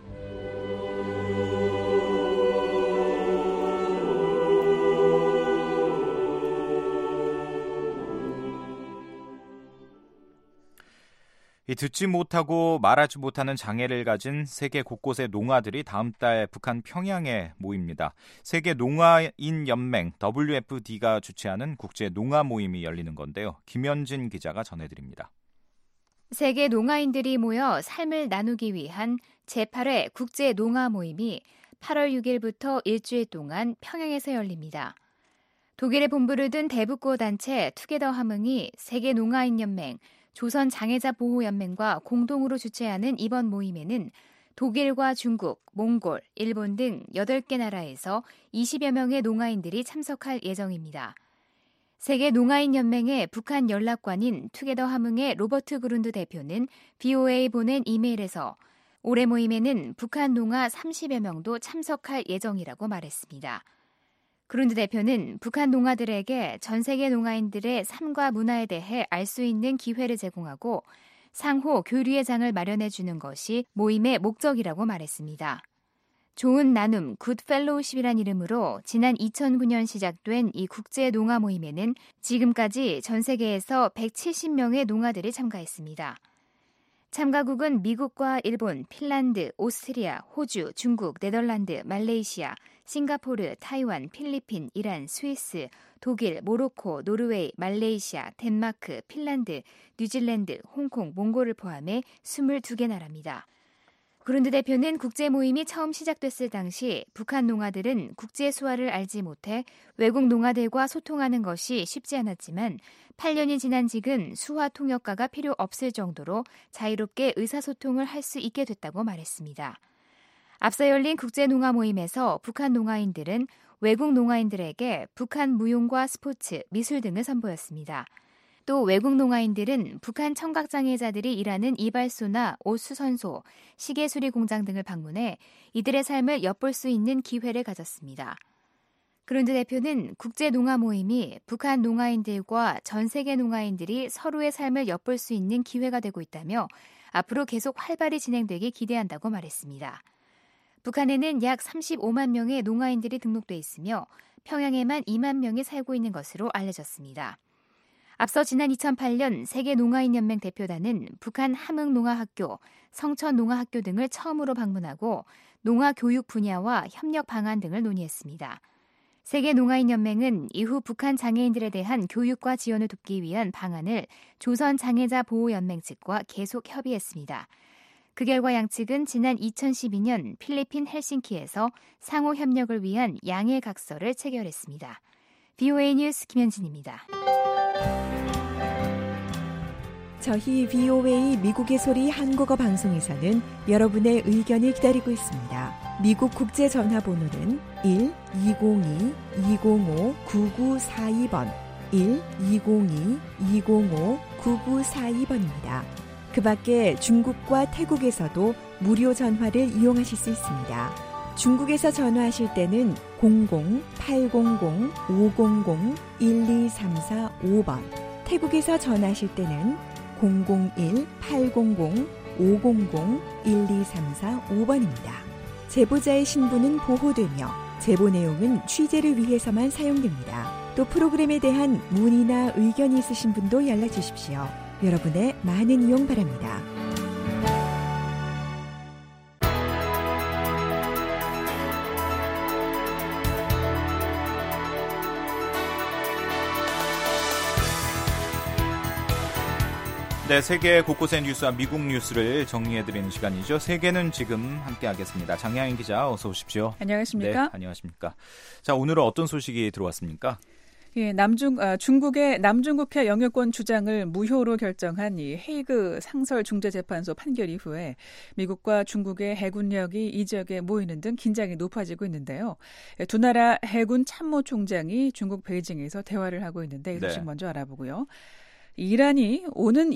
[SPEAKER 3] 이 듣지 못하고 말하지 못하는 장애를 가진 세계 곳곳의 농아들이 다음 달 북한 평양에 모입니다. 세계 농아인 연맹 WFD가 주최하는 국제 농아 모임이 열리는 건데요. 김현진 기자가 전해드립니다.
[SPEAKER 19] 세계 농아인들이 모여 삶을 나누기 위한 제8회 국제 농아 모임이 8월 6일부터 일주일 동안 평양에서 열립니다. 독일에 본부를 둔 대북고 단체 투게더 함흥이 세계 농아인 연맹 조선 장애자 보호연맹과 공동으로 주최하는 이번 모임에는 독일과 중국, 몽골, 일본 등 8개 나라에서 20여 명의 농아인들이 참석할 예정입니다. 세계 농아인 연맹의 북한 연락관인 투게더 함흥의 로버트 그룬드 대표는 BOA에 보낸 이메일에서 올해 모임에는 북한 농아 30여 명도 참석할 예정이라고 말했습니다. 그룬드 대표는 북한 농아들에게 전 세계 농아인들의 삶과 문화에 대해 알 수 있는 기회를 제공하고 상호 교류의 장을 마련해 주는 것이 모임의 목적이라고 말했습니다. 좋은 나눔 굿 펠로우십이란 이름으로 지난 2009년 시작된 이 국제 농아 모임에는 지금까지 전 세계에서 170명의 농아들이 참가했습니다. 참가국은 미국과 일본, 핀란드, 오스트리아, 호주, 중국, 네덜란드, 말레이시아, 싱가포르, 타이완, 필리핀, 이란, 스위스, 독일, 모로코, 노르웨이, 말레이시아, 덴마크, 핀란드, 뉴질랜드, 홍콩, 몽골을 포함해 22개 나라입니다. 그룬드 대표는 국제 모임이 처음 시작됐을 당시 북한 농아들은 국제 수화를 알지 못해 외국 농아들과 소통하는 것이 쉽지 않았지만 8년이 지난 지금 수화 통역가가 필요 없을 정도로 자유롭게 의사소통을 할 수 있게 됐다고 말했습니다. 앞서 열린 국제 농아 모임에서 북한 농아인들은 외국 농아인들에게 북한 무용과 스포츠, 미술 등을 선보였습니다. 또 외국 농아인들은 북한 청각장애자들이 일하는 이발소나 옷 수선소, 시계 수리 공장 등을 방문해 이들의 삶을 엿볼 수 있는 기회를 가졌습니다. 그룬드 대표는 국제 농아 모임이 북한 농아인들과 전 세계 농아인들이 서로의 삶을 엿볼 수 있는 기회가 되고 있다며 앞으로 계속 활발히 진행되길 기대한다고 말했습니다. 북한에는 약 35만 명의 농아인들이 등록돼 있으며 평양에만 2만 명이 살고 있는 것으로 알려졌습니다. 앞서 지난 2008년 세계 농아인 연맹 대표단은 북한 함흥 농아학교, 성천 농아학교 등을 처음으로 방문하고 농아 교육 분야와 협력 방안 등을 논의했습니다. 세계 농아인 연맹은 이후 북한 장애인들에 대한 교육과 지원을 돕기 위한 방안을 조선 장애자 보호연맹 측과 계속 협의했습니다. 그 결과 양측은 지난 2012년 필리핀 헬싱키에서 상호 협력을 위한 양해 각서를 체결했습니다. VOA 뉴스 김현진입니다.
[SPEAKER 15] 저희 VOA 미국의 소리 한국어 방송에서는 여러분의 의견을 기다리고 있습니다. 미국 국제 전화번호는 1-202-205-9942번, 1-202-205-9942번입니다. 그 밖에 중국과 태국에서도 무료 전화를 이용하실 수 있습니다. 중국에서 전화하실 때는 00-800-500-1234-5번, 태국에서 전화하실 때는 001-800-500-1234-5번입니다. 제보자의 신분은 보호되며 제보 내용은 취재를 위해서만 사용됩니다. 또 프로그램에 대한 문의나 의견이 있으신 분도 연락 주십시오. 여러분의 많은 이용 바랍니다.
[SPEAKER 3] 네, 세계 곳곳의 뉴스와 미국 뉴스를 정리해드리는 시간이죠. 세계는 지금 함께하겠습니다. 장혜인 기자 어서 오십시오.
[SPEAKER 20] 안녕하십니까?
[SPEAKER 3] 네, 안녕하십니까. 자, 오늘은 어떤 소식이 들어왔습니까?
[SPEAKER 20] 예, 중국의 남중국해 영유권 주장을 무효로 결정한 이 헤이그 상설중재재판소 판결 이후에 미국과 중국의 해군력이 이 지역에 모이는 등 긴장이 높아지고 있는데요. 두 나라 해군 참모총장이 중국 베이징에서 대화를 하고 있는데 이 소식 먼저 알아보고요. 이란이 오는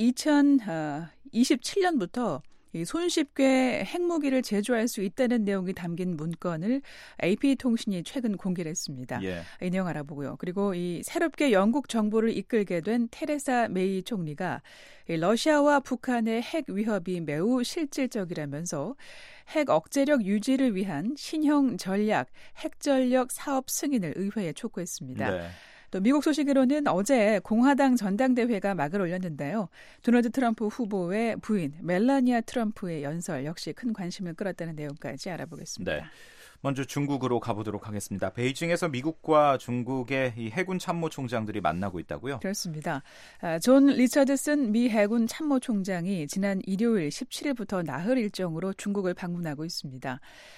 [SPEAKER 20] 2027년부터 손쉽게 핵무기를 제조할 수 있다는 내용이 담긴 문건을 AP통신이 최근 공개를 했습니다. 이 내용 알아보고요. 그리고 이 새롭게 영국 정부를 이끌게 된 테레사 메이 총리가 러시아와 북한의 핵 위협이 매우 실질적이라면서 핵 억제력 유지를 위한 신형 전략, 핵전력 사업 승인을 의회에 촉구했습니다. 네. 또 미국 소식으로는 어제 공화당 전당대회가 막을 올렸는데요. 도널드 트럼프 후보의 부인 멜라니아 트럼프의 연설 역시 큰 관심을 끌었다는 내용까지 알아보겠습니다.
[SPEAKER 3] 네. 먼저 중국으로 가보도록 하겠습니다. 베이징에서 미국과 중국의 이 해군 참모총장들이 만나고 있다고요?
[SPEAKER 20] 그렇습니다. 존 리처드슨 미 해군 참모총장이 지난 일요일 17일부터 나흘 일정으로 중국을 방문하고 있습니다.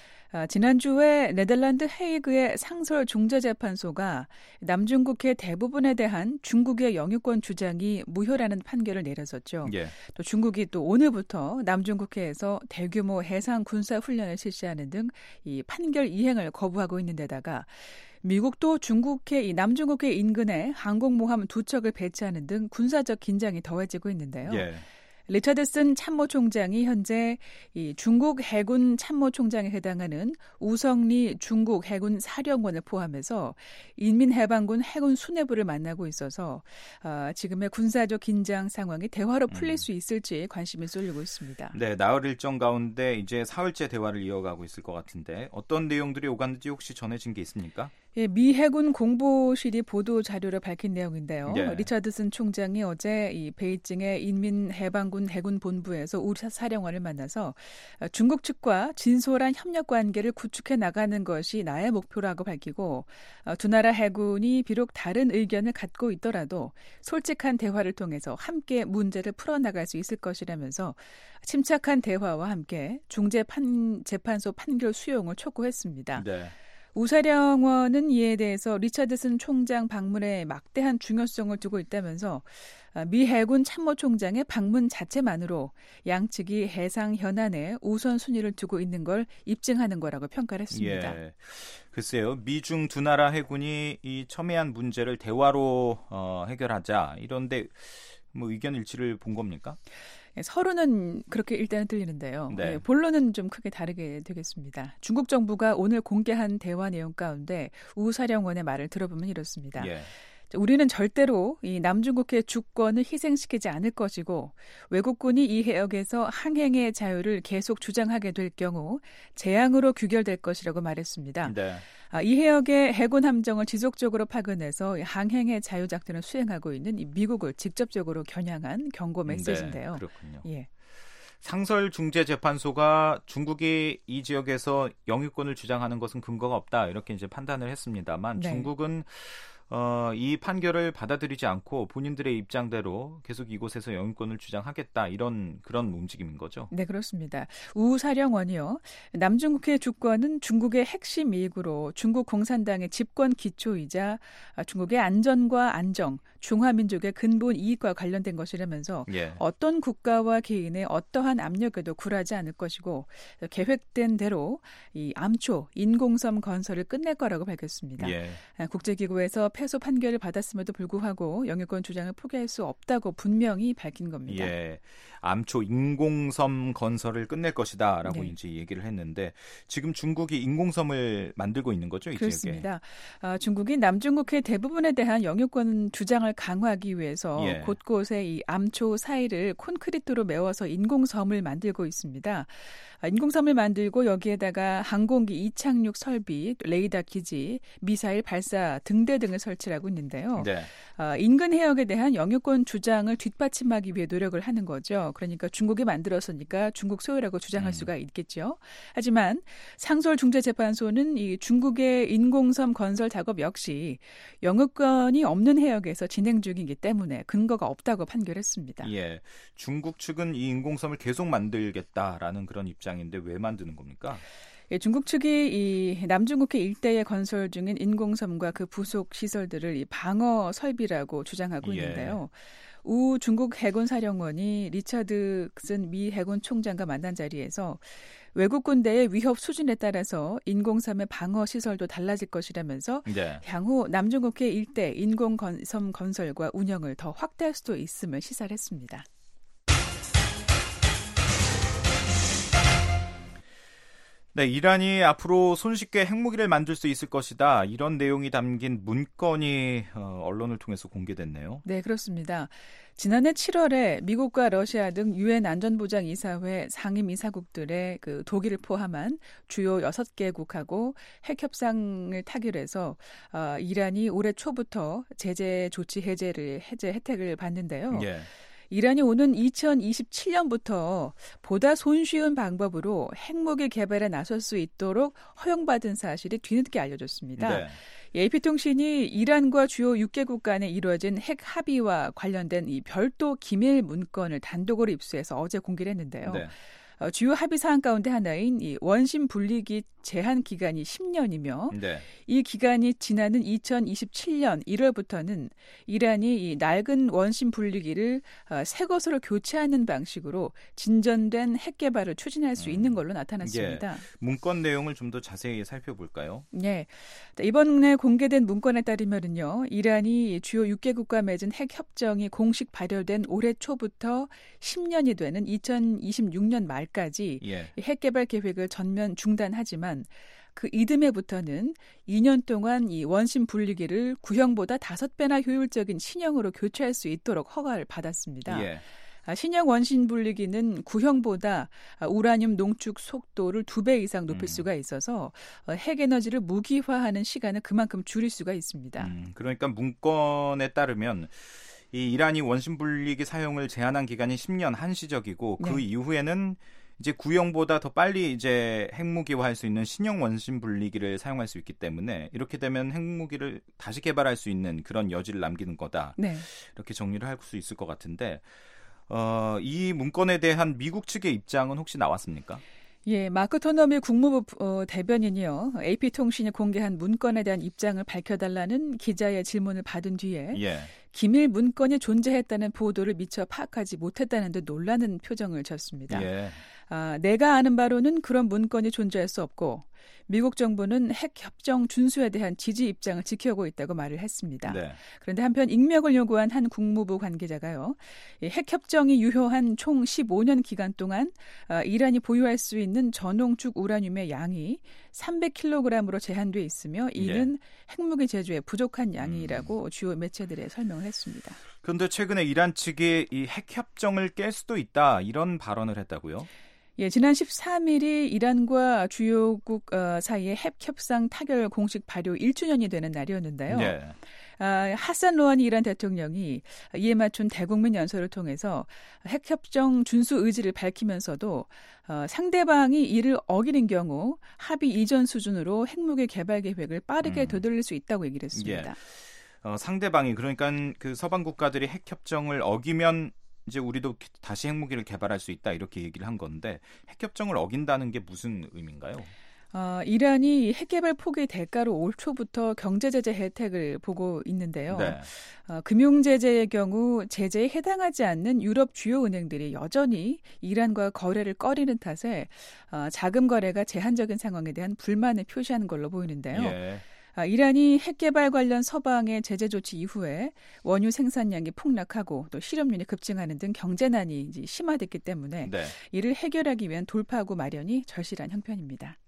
[SPEAKER 20] 지난주에 네덜란드 헤이그의 상설중재재판소가 남중국해 대부분에 대한 중국의 영유권 주장이 무효라는 판결을 내렸었죠. 또 중국이 또 오늘부터 남중국해에서 대규모 해상 군사 훈련을 실시하는 등 이 판결 이행을 거부하고 있는 데다가 미국도 남중국해 인근에 항공모함 2척을 배치하는 등 군사적 긴장이 더해지고 있는데요. 리처드슨 참모총장이 현재 이 중국 해군 참모총장에 해당하는 우성리 중국 해군 사령관을 포함해서 인민해방군 해군 수뇌부를 만나고 있어서 지금의 군사적 긴장 상황이 대화로 풀릴 수 있을지 관심이 쏠리고 있습니다.
[SPEAKER 3] 네, 나흘 일정 가운데 이제 사흘째 대화를 이어가고 있을 것 같은데 어떤 내용들이 오갔는지 혹시 전해진 게 있습니까?
[SPEAKER 20] 예, 미 해군 공보실이 보도 자료를 밝힌 내용인데요. 리처드슨 총장이 어제 이 베이징의 인민해방군 해군 본부에서 우리 사령관을 만나서 중국 측과 진솔한 협력 관계를 구축해 나가는 것이 나의 목표라고 밝히고 두 나라 해군이 비록 다른 의견을 갖고 있더라도 솔직한 대화를 통해서 함께 문제를 풀어나갈 수 있을 것이라면서 침착한 대화와 함께 중재재판소 판결 수용을 촉구했습니다.
[SPEAKER 3] 네.
[SPEAKER 20] 우 사령원은 이에 대해서 리처드슨 총장 방문에 막대한 중요성을 두고 있다면서 미 해군 참모총장의 방문 자체만으로 양측이 해상 현안에 우선순위를 두고 있는 걸 입증하는 거라고 평가를 했습니다.
[SPEAKER 3] 예. 글쎄요. 미중 두 나라 해군이 이 첨예한 문제를 대화로 해결하자 이런데 뭐 의견 일치를 본 겁니까?
[SPEAKER 20] 서로는 그렇게 일단은 들리는데요. 네. 본론은 좀 크게 다르게 되겠습니다. 중국 정부가 오늘 공개한 대화 내용 가운데 우 사령원의 말을 들어보면 이렇습니다. 우리는 절대로 이 남중국해 주권을 희생시키지 않을 것이고 외국군이 이 해역에서 항행의 자유를 계속 주장하게 될 경우 재앙으로 규결될 것이라고 말했습니다.
[SPEAKER 3] 네.
[SPEAKER 20] 이 해역의 해군 함정을 지속적으로 파견해서 항행의 자유 작전을 수행하고 있는 이 미국을 직접적으로 겨냥한 경고 메시지인데요.
[SPEAKER 3] 네, 그렇군요.
[SPEAKER 20] 예.
[SPEAKER 3] 상설중재재판소가 중국이 이 지역에서 영유권을 주장하는 것은 근거가 없다 이렇게 이제 판단을 했습니다만 중국은 이 판결을 받아들이지 않고 본인들의 입장대로 계속 이곳에서 영유권을 주장하겠다 그런 움직임인 거죠.
[SPEAKER 20] 네, 그렇습니다. 우 사령원이요. 남중국해 주권은 중국의 핵심 이익으로 중국 공산당의 집권 기초이자 중국의 안전과 안정, 중화민족의 근본 이익과 관련된 것이라면서 어떤 국가와 개인의 어떠한 압력에도 굴하지 않을 것이고 계획된 대로 이 암초, 인공섬 건설을 끝낼 거라고 밝혔습니다. 국제기구에서 패소 판결을 받았음에도 불구하고 영유권 주장을 포기할 수 없다고 분명히 밝힌 겁니다.
[SPEAKER 3] 암초 인공섬 건설을 끝낼 것이다라고 이제 얘기를 했는데 지금 중국이 인공섬을 만들고 있는 거죠, 이
[SPEAKER 20] 그렇습니다. 지역에. 중국이 남중국해 대부분에 대한 영유권 주장을 강화하기 위해서 곳곳에 이 암초 사이를 콘크리트로 메워서 인공섬을 만들고 있습니다. 인공섬을 만들고 여기에다가 항공기 이착륙 설비, 레이더 기지, 미사일 발사 등대 등을 설치하고 있는데요. 인근 해역에 대한 영유권 주장을 뒷받침하기 위해 노력을 하는 거죠. 그러니까 중국이 만들었으니까 중국 소유라고 주장할 수가 있겠죠. 하지만 상서울중재재판소는 이 중국의 인공섬 건설 작업 역시 영유권이 없는 해역에서 진행 중이기 때문에 근거가 없다고 판결했습니다.
[SPEAKER 3] 예, 중국 측은 이 인공섬을 계속 만들겠다라는 그런 입장인데 왜 만드는 겁니까?
[SPEAKER 20] 예, 중국 측이 이 남중국해 일대에 건설 중인 인공섬과 그 부속 시설들을 이 방어 설비라고 주장하고 있는데요. 우 중국 해군 사령원이 리처드슨 미 해군 총장과 만난 자리에서 외국 군대의 위협 수준에 따라서 인공섬의 방어 시설도 달라질 것이라면서 향후 남중국해 일대 인공섬 건설과 운영을 더 확대할 수도 있음을 시사를 했습니다.
[SPEAKER 3] 네, 이란이 앞으로 손쉽게 핵무기를 만들 수 있을 것이다. 이런 내용이 담긴 문건이 언론을 통해서 공개됐네요.
[SPEAKER 20] 네, 그렇습니다. 지난해 7월에 미국과 러시아 등 유엔 안전보장이사회 상임이사국들의 그 독일을 포함한 주요 6개국하고 핵 협상을 타결해서 이란이 올해 초부터 제재 조치 해제 혜택을 받는데요.
[SPEAKER 3] 예.
[SPEAKER 20] 이란이 오는 2027년부터 보다 손쉬운 방법으로 핵무기 개발에 나설 수 있도록 허용받은 사실이 뒤늦게 알려졌습니다. 네. AP통신이 이란과 주요 6개국 간에 이루어진 핵 합의와 관련된 이 별도 기밀 문건을 단독으로 입수해서 어제 공개를 했는데요. 네. 주요 합의 사항 가운데 하나인 이 원심 분리기 제한 기간이 10년이며 이 기간이 지나는 2027년 1월부터는 이란이 이 낡은 원심 분리기를 새 것으로 교체하는 방식으로 진전된 핵 개발을 추진할 수 있는 걸로 나타났습니다.
[SPEAKER 3] 예. 문건 내용을 좀 더 자세히 살펴볼까요?
[SPEAKER 20] 네. 이번에 공개된 문건에 따르면요. 이란이 주요 6개국과 맺은 핵 협정이 공식 발효된 올해 초부터 10년이 되는 2026년 말까지 핵 개발 계획을 전면 중단하지만 그 이듬해부터는 2년 동안 이 원심 분리기를 구형보다 5배나 효율적인 신형으로 교체할 수 있도록 허가를 받았습니다. 신형 원심 분리기는 구형보다 우라늄 농축 속도를 2배 이상 높일 수가 있어서 핵 에너지를 무기화하는 시간을 그만큼 줄일 수가 있습니다.
[SPEAKER 3] 그러니까 문건에 따르면 이 이란이 원심 분리기 사용을 제한한 기간이 10년 한시적이고 그 이후에는 이제 구형보다 더 빨리 이제 핵무기화할 수 있는 신형 원심 분리기를 사용할 수 있기 때문에 이렇게 되면 핵무기를 다시 개발할 수 있는 그런 여지를 남기는 거다. 이렇게 정리를 할 수 있을 것 같은데 이 문건에 대한 미국 측의 입장은 혹시 나왔습니까?
[SPEAKER 20] 예, 마크 터너미 국무부 대변인이요. AP통신이 공개한 문건에 대한 입장을 밝혀달라는 기자의 질문을 받은 뒤에 기밀 문건이 존재했다는 보도를 미처 파악하지 못했다는 듯 놀라는 표정을 지었습니다. 내가 아는 바로는 그런 문건이 존재할 수 없고 미국 정부는 핵 협정 준수에 대한 지지 입장을 지켜오고 있다고 말을 했습니다. 그런데 한편 익명을 요구한 한 국무부 관계자가요. 핵 협정이 유효한 총 15년 기간 동안 이란이 보유할 수 있는 전홍축 우라늄의 양이 300kg으로 제한돼 있으며 이는 핵무기 제조에 부족한 양이라고 주요 매체들에 설명을 했습니다.
[SPEAKER 3] 그런데 최근에 이란 측이 이 핵 협정을 깰 수도 있다 이런 발언을 했다고요?
[SPEAKER 20] 예, 지난 13일이 이란과 주요국 사이의 핵 협상 타결 공식 발효 1주년이 되는 날이었는데요. 하산 로하니 이란 대통령이 이에 맞춘 대국민 연설을 통해서 핵 협정 준수 의지를 밝히면서도 상대방이 이를 어기는 경우 합의 이전 수준으로 핵무기 개발 계획을 빠르게 되돌릴 수 있다고 얘기를 했습니다.
[SPEAKER 3] 상대방이 그러니까 그 서방 국가들이 핵 협정을 어기면 이제 우리도 다시 핵무기를 개발할 수 있다 이렇게 얘기를 한 건데 핵 협정을 어긴다는 게 무슨 의미인가요?
[SPEAKER 20] 이란이 핵 개발 포기 대가로 올 초부터 경제 제재 혜택을 보고 있는데요. 금융 제재의 경우 제재에 해당하지 않는 유럽 주요 은행들이 여전히 이란과 거래를 꺼리는 탓에 자금 거래가 제한적인 상황에 대한 불만을 표시하는 걸로 보이는데요. 이란이 핵 개발 관련 서방의 제재 조치 이후에 원유 생산량이 폭락하고 또 실업률이 급증하는 등 경제난이 이제 심화됐기 때문에 이를 해결하기 위한 돌파구 마련이 절실한 형편입니다.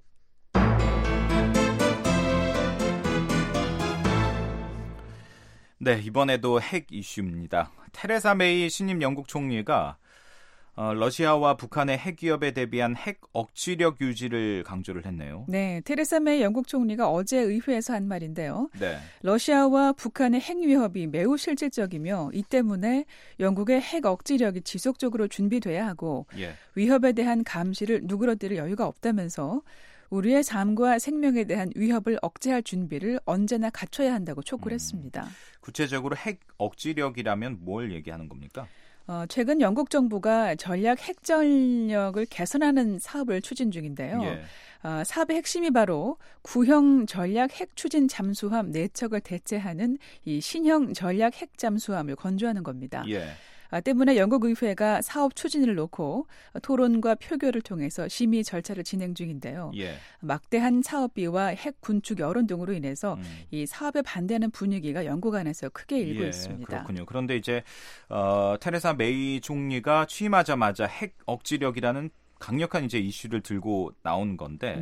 [SPEAKER 20] 네,
[SPEAKER 3] 이번에도 핵 이슈입니다. 테레사 메이 신임 영국 총리가 러시아와 북한의 핵 위협에 대비한 핵 억지력 유지를 강조를 했네요.
[SPEAKER 20] 네, 테레사 메이 영국 총리가 어제 의회에서 한 말인데요.
[SPEAKER 3] 네.
[SPEAKER 20] 러시아와 북한의 핵 위협이 매우 실질적이며 이 때문에 영국의 핵 억지력이 지속적으로 준비돼야 하고 위협에 대한 감시를 누그러뜨릴 여유가 없다면서 우리의 삶과 생명에 대한 위협을 억제할 준비를 언제나 갖춰야 한다고 촉구를 했습니다.
[SPEAKER 3] 구체적으로 핵 억지력이라면 뭘 얘기하는 겁니까?
[SPEAKER 20] 최근 영국 정부가 전략 핵전력을 개선하는 사업을 추진 중인데요. 사업의 핵심이 바로 구형 전략 핵 추진 잠수함 4척을 대체하는 이 신형 전략 핵 잠수함을 건조하는 겁니다. 때문에 영국 의회가 사업 추진을 놓고 토론과 표결을 통해서 심의 절차를 진행 중인데요. 막대한 사업비와 핵 군축 여론 등으로 인해서 이 사업에 반대하는 분위기가 영국 안에서 크게 일고 있습니다.
[SPEAKER 3] 그렇군요. 그런데 이제 테레사 메이 총리가 취임하자마자 핵 억지력이라는 강력한 이제 이슈를 들고 나온 건데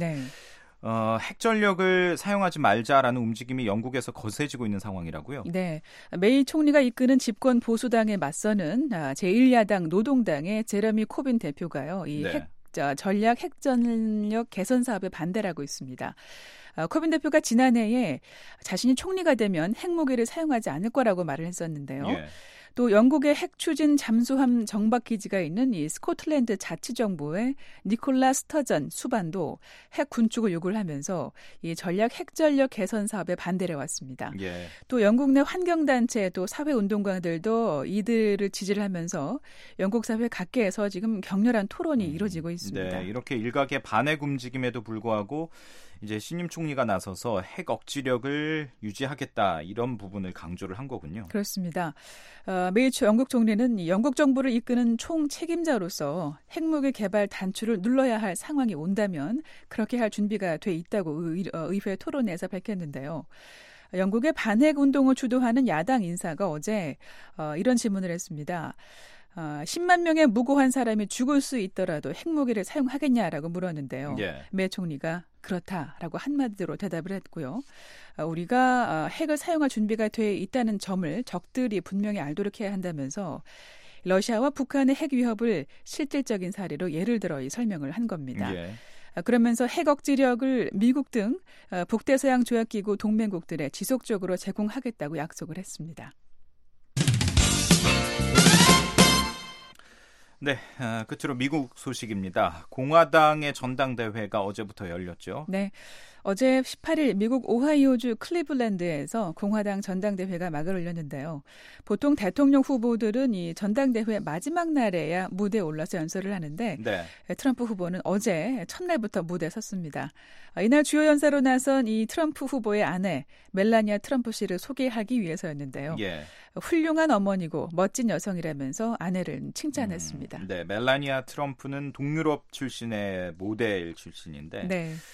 [SPEAKER 3] 핵 전력을 사용하지 말자라는 움직임이 영국에서 거세지고 있는 상황이라고요?
[SPEAKER 20] 네. 메이 총리가 이끄는 집권 보수당에 맞서는 제1야당 노동당의 제레미 코빈 대표가요. 전략 핵전력 개선 사업에 반대를 하고 있습니다. 코빈 대표가 지난해에 자신이 총리가 되면 핵무기를 사용하지 않을 거라고 말을 했었는데요. 또 영국의 핵 추진 잠수함 정박 기지가 있는 이 스코틀랜드 자치정부의 니콜라 스터전 수반도 핵 군축을 요구를 하면서 이 전략 핵전력 개선 사업에 반대를 해왔습니다. 또 영국 내 환경단체 또 사회운동가들도 이들을 지지를 하면서 영국 사회 각계에서 지금 격렬한 토론이 이루어지고 있습니다.
[SPEAKER 3] 네, 이렇게 일각의 반핵 움직임에도 불구하고 이제 신임 총리가 나서서 핵 억지력을 유지하겠다 이런 부분을 강조를 한 거군요.
[SPEAKER 20] 그렇습니다. 메이 영국 총리는 영국 정부를 이끄는 총 책임자로서 핵무기 개발 단추를 눌러야 할 상황이 온다면 그렇게 할 준비가 돼 있다고 의회 토론에서 밝혔는데요. 영국의 반핵 운동을 주도하는 야당 인사가 어제 이런 질문을 했습니다. 10만 명의 무고한 사람이 죽을 수 있더라도 핵무기를 사용하겠냐라고 물었는데요. 메이 총리가 그렇다라고 한마디로 대답을 했고요. 우리가 핵을 사용할 준비가 돼 있다는 점을 적들이 분명히 알도록 해야 한다면서 러시아와 북한의 핵 위협을 실질적인 사례로 예를 들어 설명을 한 겁니다. 그러면서 핵 억지력을 미국 등 북대서양 조약기구 동맹국들에 지속적으로 제공하겠다고 약속을 했습니다.
[SPEAKER 3] 네, 끝으로 미국 소식입니다. 공화당의 전당대회가 어제부터 열렸죠.
[SPEAKER 20] 네, 어제 18일 미국 오하이오주 클리블랜드에서 공화당 전당대회가 막을 올렸는데요. 보통 대통령 후보들은 이 전당대회 마지막 날에야 무대에 올라서 연설을 하는데 트럼프 후보는 어제 첫날부터 무대에 섰습니다. 이날 주요 연사로 나선 이 트럼프 후보의 아내 멜라니아 트럼프 씨를 소개하기 위해서였는데요. 훌륭한 어머니고 멋진 여성이라면서 아내를 칭찬했습니다.
[SPEAKER 3] 네, 멜라니아 트럼프는 동유럽 출신의 모델 출신인데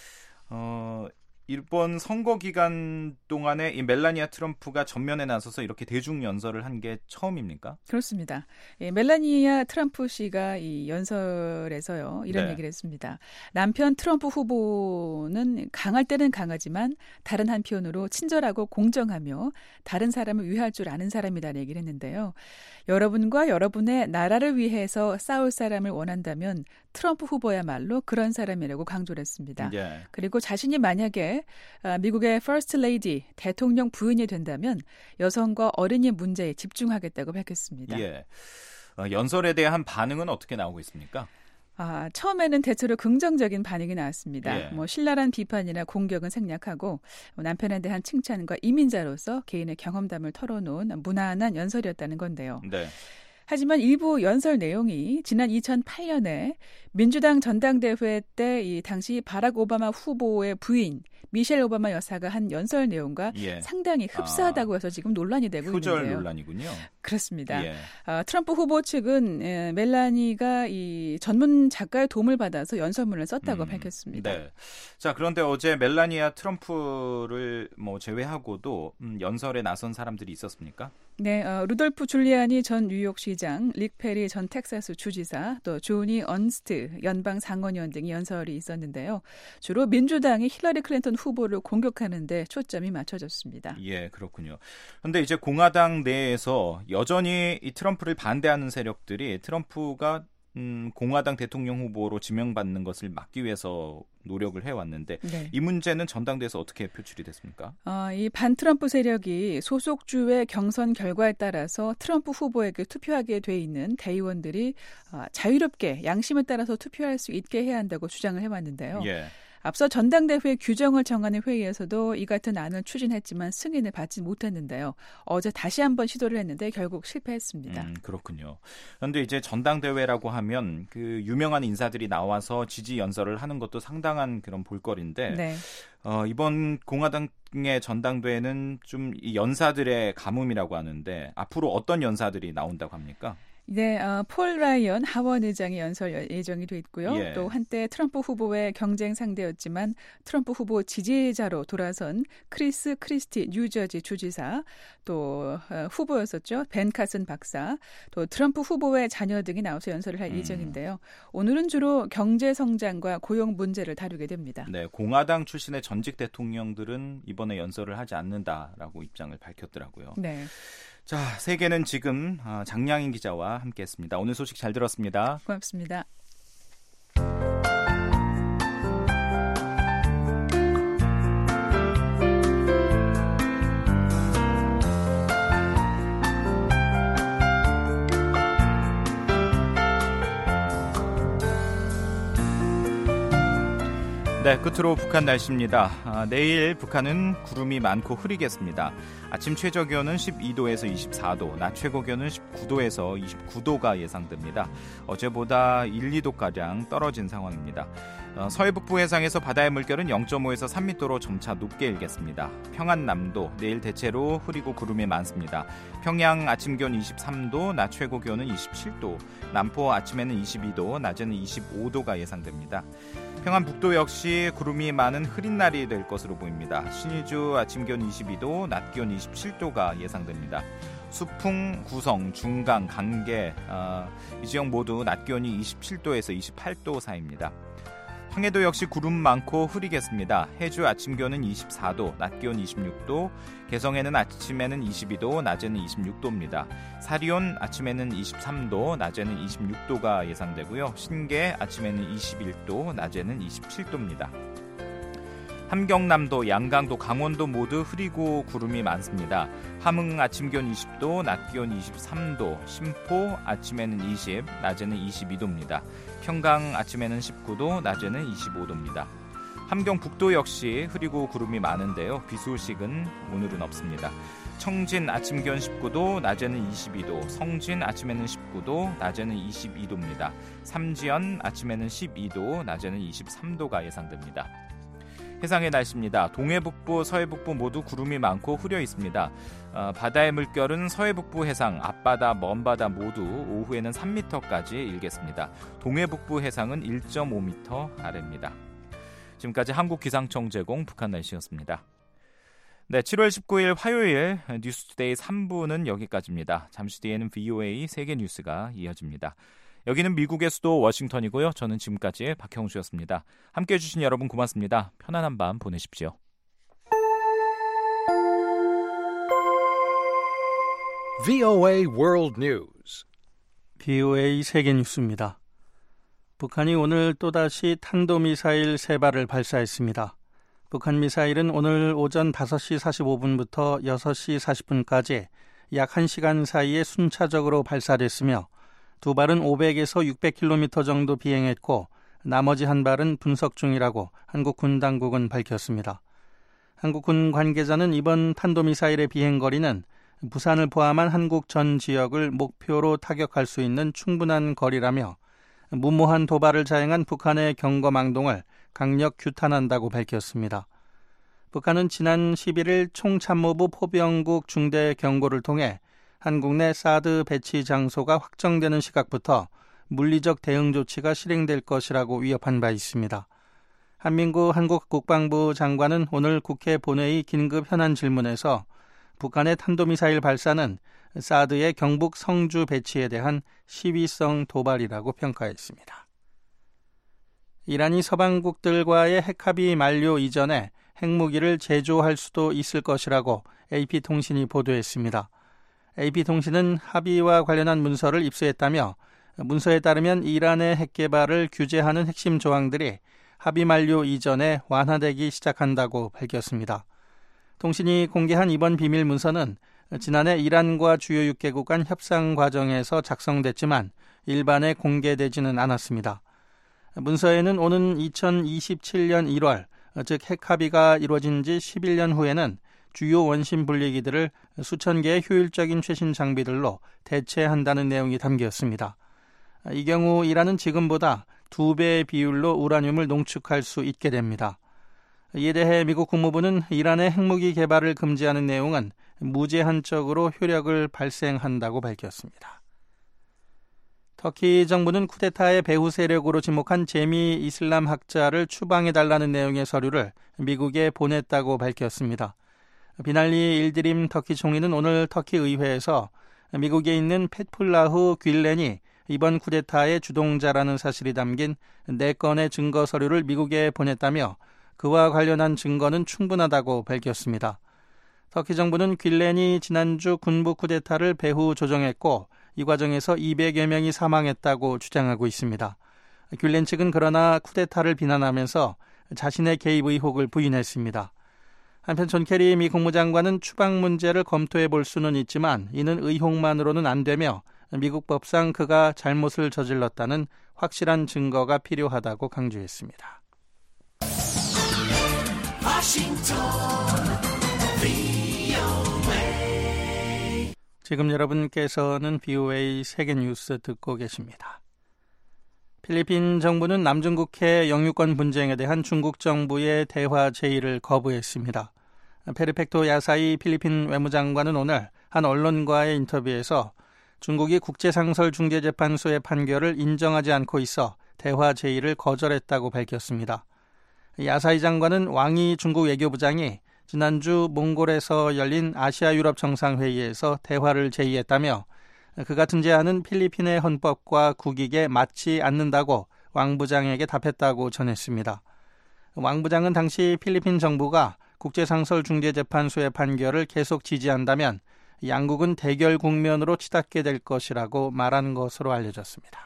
[SPEAKER 3] 이번 선거 기간 동안에 이 멜라니아 트럼프가 전면에 나서서 이렇게 대중 연설을 한 게 처음입니까?
[SPEAKER 20] 그렇습니다. 멜라니아 트럼프 씨가 이 연설에서요 이런 얘기를 했습니다. 남편 트럼프 후보는 강할 때는 강하지만 다른 한편으로 친절하고 공정하며 다른 사람을 위할 줄 아는 사람이라는 얘기를 했는데요. 여러분과 여러분의 나라를 위해서 싸울 사람을 원한다면 트럼프 후보야말로 그런 사람이라고 강조를 했습니다. 그리고 자신이 만약에 미국의 퍼스트 레이디 대통령 부인이 된다면 여성과 어린이 문제에 집중하겠다고 밝혔습니다.
[SPEAKER 3] 연설에 대한 반응은 어떻게 나오고 있습니까?
[SPEAKER 20] 처음에는 대체로 긍정적인 반응이 나왔습니다. 신랄한 비판이나 공격은 생략하고 남편에 대한 칭찬과 이민자로서 개인의 경험담을 털어놓은 무난한 연설이었다는 건데요. 하지만 일부 연설 내용이 지난 2008년에 민주당 전당대회 때 이 당시 바락 오바마 후보의 부인 미셸 오바마 여사가 한 연설 내용과 상당히 흡사하다고 해서 지금 논란이 되고 있는데요.
[SPEAKER 3] 표절 논란이군요.
[SPEAKER 20] 그렇습니다. 트럼프 후보 측은 멜라니가 이 전문 작가의 도움을 받아서 연설문을 썼다고 밝혔습니다.
[SPEAKER 3] 자, 그런데 어제 멜라니아 트럼프를 제외하고도 연설에 나선 사람들이 있었습니까?
[SPEAKER 20] 네, 루돌프 줄리아니 전 뉴욕시장, 릭 페리 전 텍사스 주지사, 또 조니 언스트 연방 상원의원 등이 연설이 있었는데요. 주로 민주당이 힐러리 클린턴 후보를 공격하는 데 초점이 맞춰졌습니다.
[SPEAKER 3] 그렇군요. 그런데 이제 공화당 내에서 여전히 이 트럼프를 반대하는 세력들이 트럼프가 공화당 대통령 후보로 지명받는 것을 막기 위해서 노력을 해왔는데
[SPEAKER 20] 네.
[SPEAKER 3] 이 문제는 전당대에서 어떻게 표출이 됐습니까?
[SPEAKER 20] 이 반트럼프 세력이 소속주의 경선 결과에 따라서 트럼프 후보에게 투표하게 돼 있는 대의원들이 자유롭게 양심에 따라서 투표할 수 있게 해야 한다고 주장을 해왔는데요.
[SPEAKER 3] 예.
[SPEAKER 20] 앞서 전당대회 규정을 정하는 회의에서도 이 같은 안을 추진했지만 승인을 받지 못했는데요. 어제 다시 한번 시도를 했는데 결국 실패했습니다.
[SPEAKER 3] 그렇군요. 그런데 이제 전당대회라고 하면 그 유명한 인사들이 나와서 지지 연설을 하는 것도 상당한 그런 볼거리인데
[SPEAKER 20] 네.
[SPEAKER 3] 이번 공화당의 전당대회는 좀 이 연사들의 가뭄이라고 하는데 앞으로 어떤 연사들이 나온다고 합니까?
[SPEAKER 20] 네, 폴 라이언 하원 의장이 연설 예정이 돼 있고요.
[SPEAKER 3] 예.
[SPEAKER 20] 또 한때 트럼프 후보의 경쟁 상대였지만 트럼프 후보 지지자로 돌아선 크리스 크리스티 뉴저지 주지사, 또 후보였었죠. 벤 카슨 박사, 또 트럼프 후보의 자녀 등이 나와서 연설을 할 예정인데요. 오늘은 주로 경제 성장과 고용 문제를 다루게 됩니다.
[SPEAKER 3] 네, 공화당 출신의 전직 대통령들은 이번에 연설을 하지 않는다라고 입장을 밝혔더라고요.
[SPEAKER 20] 네.
[SPEAKER 3] 자, 세계는 지금 장량인 기자와 함께했습니다. 오늘 소식 잘 들었습니다.
[SPEAKER 20] 고맙습니다.
[SPEAKER 3] 네, 끝으로 북한 날씨입니다. 내일 북한은 구름이 많고 흐리겠습니다. 아침 최저기온은 12도에서 24도, 낮 최고기온은 19도에서 29도가 예상됩니다. 어제보다 1, 2도가량 떨어진 상황입니다. 서해 북부 해상에서 바다의 물결은 0.5에서 3m로 점차 높게 일겠습니다. 평안남도 내일 대체로 흐리고 구름이 많습니다. 평양 아침 기온 23도, 낮 최고 기온은 27도, 남포 아침에는 22도, 낮에는 25도가 예상됩니다. 평안북도 역시 구름이 많은 흐린 날이 될 것으로 보입니다. 신의주 아침 기온 22도, 낮 기온 27도가 예상됩니다. 수풍, 구성, 중강, 강계 이 지역 모두 낮 기온이 27도에서 28도 사이입니다. 황해도 역시 구름 많고 흐리겠습니다. 해주 아침 기온은 24도, 낮 기온 26도, 개성에는 아침에는 22도, 낮에는 26도입니다. 사리온 아침에는 23도, 낮에는 26도가 예상되고요. 신계 아침에는 21도, 낮에는 27도입니다. 함경남도, 양강도, 강원도 모두 흐리고 구름이 많습니다. 함흥 아침 기온 20도, 낮 기온 23도, 심포 아침에는 20, 낮에는 22도입니다. 평강 아침에는 19도, 낮에는 25도입니다. 함경 북도 역시 흐리고 구름이 많은데요. 비 소식은 오늘은 없습니다. 청진 아침 기온 19도, 낮에는 22도, 성진 아침에는 19도, 낮에는 22도입니다. 삼지연 아침에는 12도, 낮에는 23도가 예상됩니다. 해상의 날씨입니다. 동해북부, 서해북부 모두 구름이 많고 흐려 있습니다. 바다의 물결은 서해북부 해상, 앞바다, 먼바다 모두 오후에는 3m까지 일겠습니다. 동해북부 해상은 1.5m 아래입니다. 지금까지 한국기상청 제공 북한 날씨였습니다. 네, 7월 19일 화요일 뉴스투데이 3부는 여기까지입니다. 잠시 뒤에는 VOA 세계뉴스가 이어집니다. 여기는 미국의 수도 워싱턴이고요. 저는 지금까지 박형수였습니다. 함께해 주신 여러분 고맙습니다. 편안한 밤 보내십시오.
[SPEAKER 1] VOA World News.
[SPEAKER 2] VOA 세계뉴스입니다. 북한이 오늘 또다시 탄도미사일 3발을 발사했습니다. 북한 미사일은 오늘 오전 5시 45분부터 6시 40분까지 약 1시간 사이에 순차적으로 발사됐으며 두 발은 500에서 600km 정도 비행했고 나머지 한 발은 분석 중이라고 한국군 당국은 밝혔습니다. 한국군 관계자는 이번 탄도미사일의 비행거리는 부산을 포함한 한국 전 지역을 목표로 타격할 수 있는 충분한 거리라며 무모한 도발을 자행한 북한의 경거망동을 강력 규탄한다고 밝혔습니다. 북한은 지난 11일 총참모부 포병국 중대 경고를 통해 한국 내 사드 배치 장소가 확정되는 시각부터 물리적 대응 조치가 실행될 것이라고 위협한 바 있습니다. 한민구 한국 국방부 장관은 오늘 국회 본회의 긴급 현안 질문에서 북한의 탄도미사일 발사는 사드의 경북 성주 배치에 대한 시위성 도발이라고 평가했습니다. 이란이 서방국들과의 핵합의 만료 이전에 핵무기를 제조할 수도 있을 것이라고 AP통신이 보도했습니다. AP통신은 합의와 관련한 문서를 입수했다며 문서에 따르면 이란의 핵 개발을 규제하는 핵심 조항들이 합의 만료 이전에 완화되기 시작한다고 밝혔습니다. 통신이 공개한 이번 비밀 문서는 지난해 이란과 주요 6개국 간 협상 과정에서 작성됐지만 일반에 공개되지는 않았습니다. 문서에는 오는 2027년 1월, 즉 핵 합의가 이루어진 지 11년 후에는 주요 원심 분리기들을 수천 개의 효율적인 최신 장비들로 대체한다는 내용이 담겼습니다. 이 경우 이란은 지금보다 2배의 비율로 우라늄을 농축할 수 있게 됩니다. 이에 대해 미국 국무부는 이란의 핵무기 개발을 금지하는 내용은 무제한적으로 효력을 발생한다고 밝혔습니다. 터키 정부는 쿠데타의 배후 세력으로 지목한 제미 이슬람 학자를 추방해달라는 내용의 서류를 미국에 보냈다고 밝혔습니다. 비날리 일드림 터키 총리는 오늘 터키 의회에서 미국에 있는 페툴라후 뀼렌이 이번 쿠데타의 주동자라는 사실이 담긴 4건의 증거 서류를 미국에 보냈다며 그와 관련한 증거는 충분하다고 밝혔습니다. 터키 정부는 뀼렌이 지난주 군부 쿠데타를 배후 조정했고 이 과정에서 200여 명이 사망했다고 주장하고 있습니다. 뀼렌 측은 그러나 쿠데타를 비난하면서 자신의 개입 의혹을 부인했습니다. 한편 존 케리 미 국무장관은 추방 문제를 검토해 볼 수는 있지만 이는 의혹만으로는 안 되며 미국 법상 그가 잘못을 저질렀다는 확실한 증거가 필요하다고 강조했습니다. 지금 여러분께서는 VOA 세계뉴스 듣고 계십니다. 필리핀 정부는 남중국해 영유권 분쟁에 대한 중국 정부의 대화 제의를 거부했습니다. 페르펙토 야사이 필리핀 외무장관은 오늘 한 언론과의 인터뷰에서 중국이 국제상설중재재판소의 판결을 인정하지 않고 있어 대화 제의를 거절했다고 밝혔습니다. 야사이 장관은 왕이 중국 외교부장이 지난주 몽골에서 열린 아시아-유럽 정상회의에서 대화를 제의했다며 그 같은 제안은 필리핀의 헌법과 국익에 맞지 않는다고 왕 부장에게 답했다고 전했습니다. 왕 부장은 당시 필리핀 정부가 국제상설중재재판소의 판결을 계속 지지한다면 양국은 대결 국면으로 치닫게 될 것이라고 말한 것으로 알려졌습니다.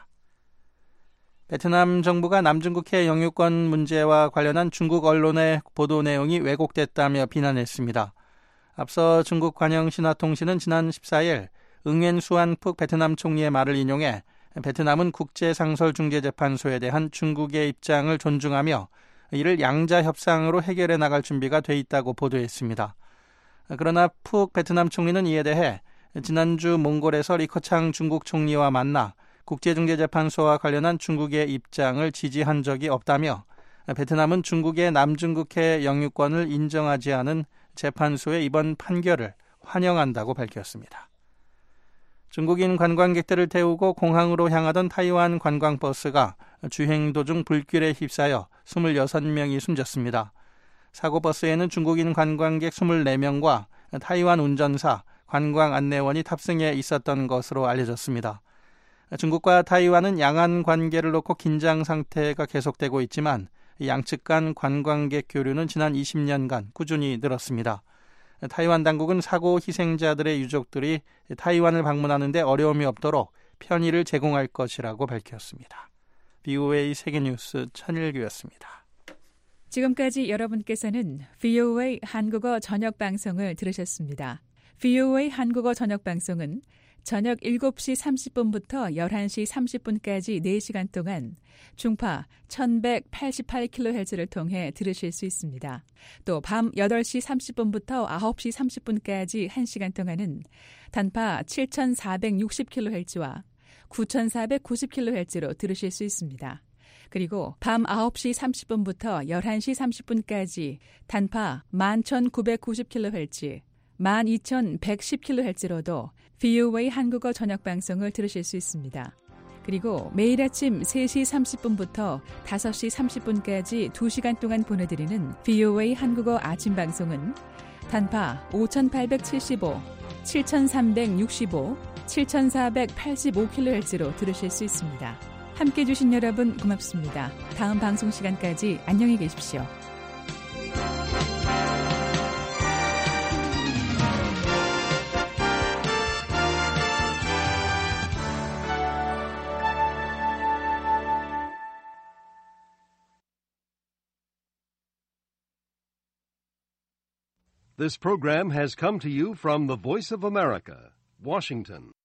[SPEAKER 2] 베트남 정부가 남중국해 영유권 문제와 관련한 중국 언론의 보도 내용이 왜곡됐다며 비난했습니다. 앞서 중국 관영신화통신은 지난 14일 응엔 수안푹 베트남 총리의 말을 인용해 베트남은 국제상설중재재판소에 대한 중국의 입장을 존중하며 이를 양자협상으로 해결해 나갈 준비가 돼 있다고 보도했습니다. 그러나 푹 베트남 총리는 이에 대해 지난주 몽골에서 리커창 중국 총리와 만나 국제중재재판소와 관련한 중국의 입장을 지지한 적이 없다며 베트남은 중국의 남중국해 영유권을 인정하지 않은 재판소의 이번 판결을 환영한다고 밝혔습니다. 중국인 관광객들을 태우고 공항으로 향하던 타이완 관광버스가 주행 도중 불길에 휩싸여 26명이 숨졌습니다. 사고버스에는 중국인 관광객 24명과 타이완 운전사, 관광 안내원이 탑승해 있었던 것으로 알려졌습니다. 중국과 타이완은 양안 관계를 놓고 긴장 상태가 계속되고 있지만 양측 간 관광객 교류는 지난 20년간 꾸준히 늘었습니다. 타이완 당국은 사고 희생자들의 유족들이 타이완을 방문하는 데 어려움이 없도록 편의를 제공할 것이라고 밝혔습니다. VOA 세계뉴스 천일규였습니다.
[SPEAKER 20] 지금까지 여러분께서는 VOA 한국어 저녁 방송을 들으셨습니다. VOA 한국어 저녁 방송은 저녁 7시 30분부터 11시 30분까지 4시간 동안 중파 1188kHz를 통해 들으실 수 있습니다. 또 밤 8시 30분부터 9시 30분까지 1시간 동안은 단파 7460kHz와 9490kHz로 들으실 수 있습니다. 그리고 밤 9시 30분부터 11시 30분까지 단파 11990kHz, 12110kHz로도 VOA 한국어 저녁 방송을 들으실 수 있습니다. 그리고 매일 아침 3시 30분부터 5시 30분까지 2시간 동안 보내드리는 VOA 한국어 아침 방송은 단파 5875, 7365, 7485kHz로 들으실 수 있습니다. 함께해 주신 여러분 고맙습니다. 다음 방송 시간까지 안녕히 계십시오.
[SPEAKER 1] This program has come to you from the Voice of America, Washington.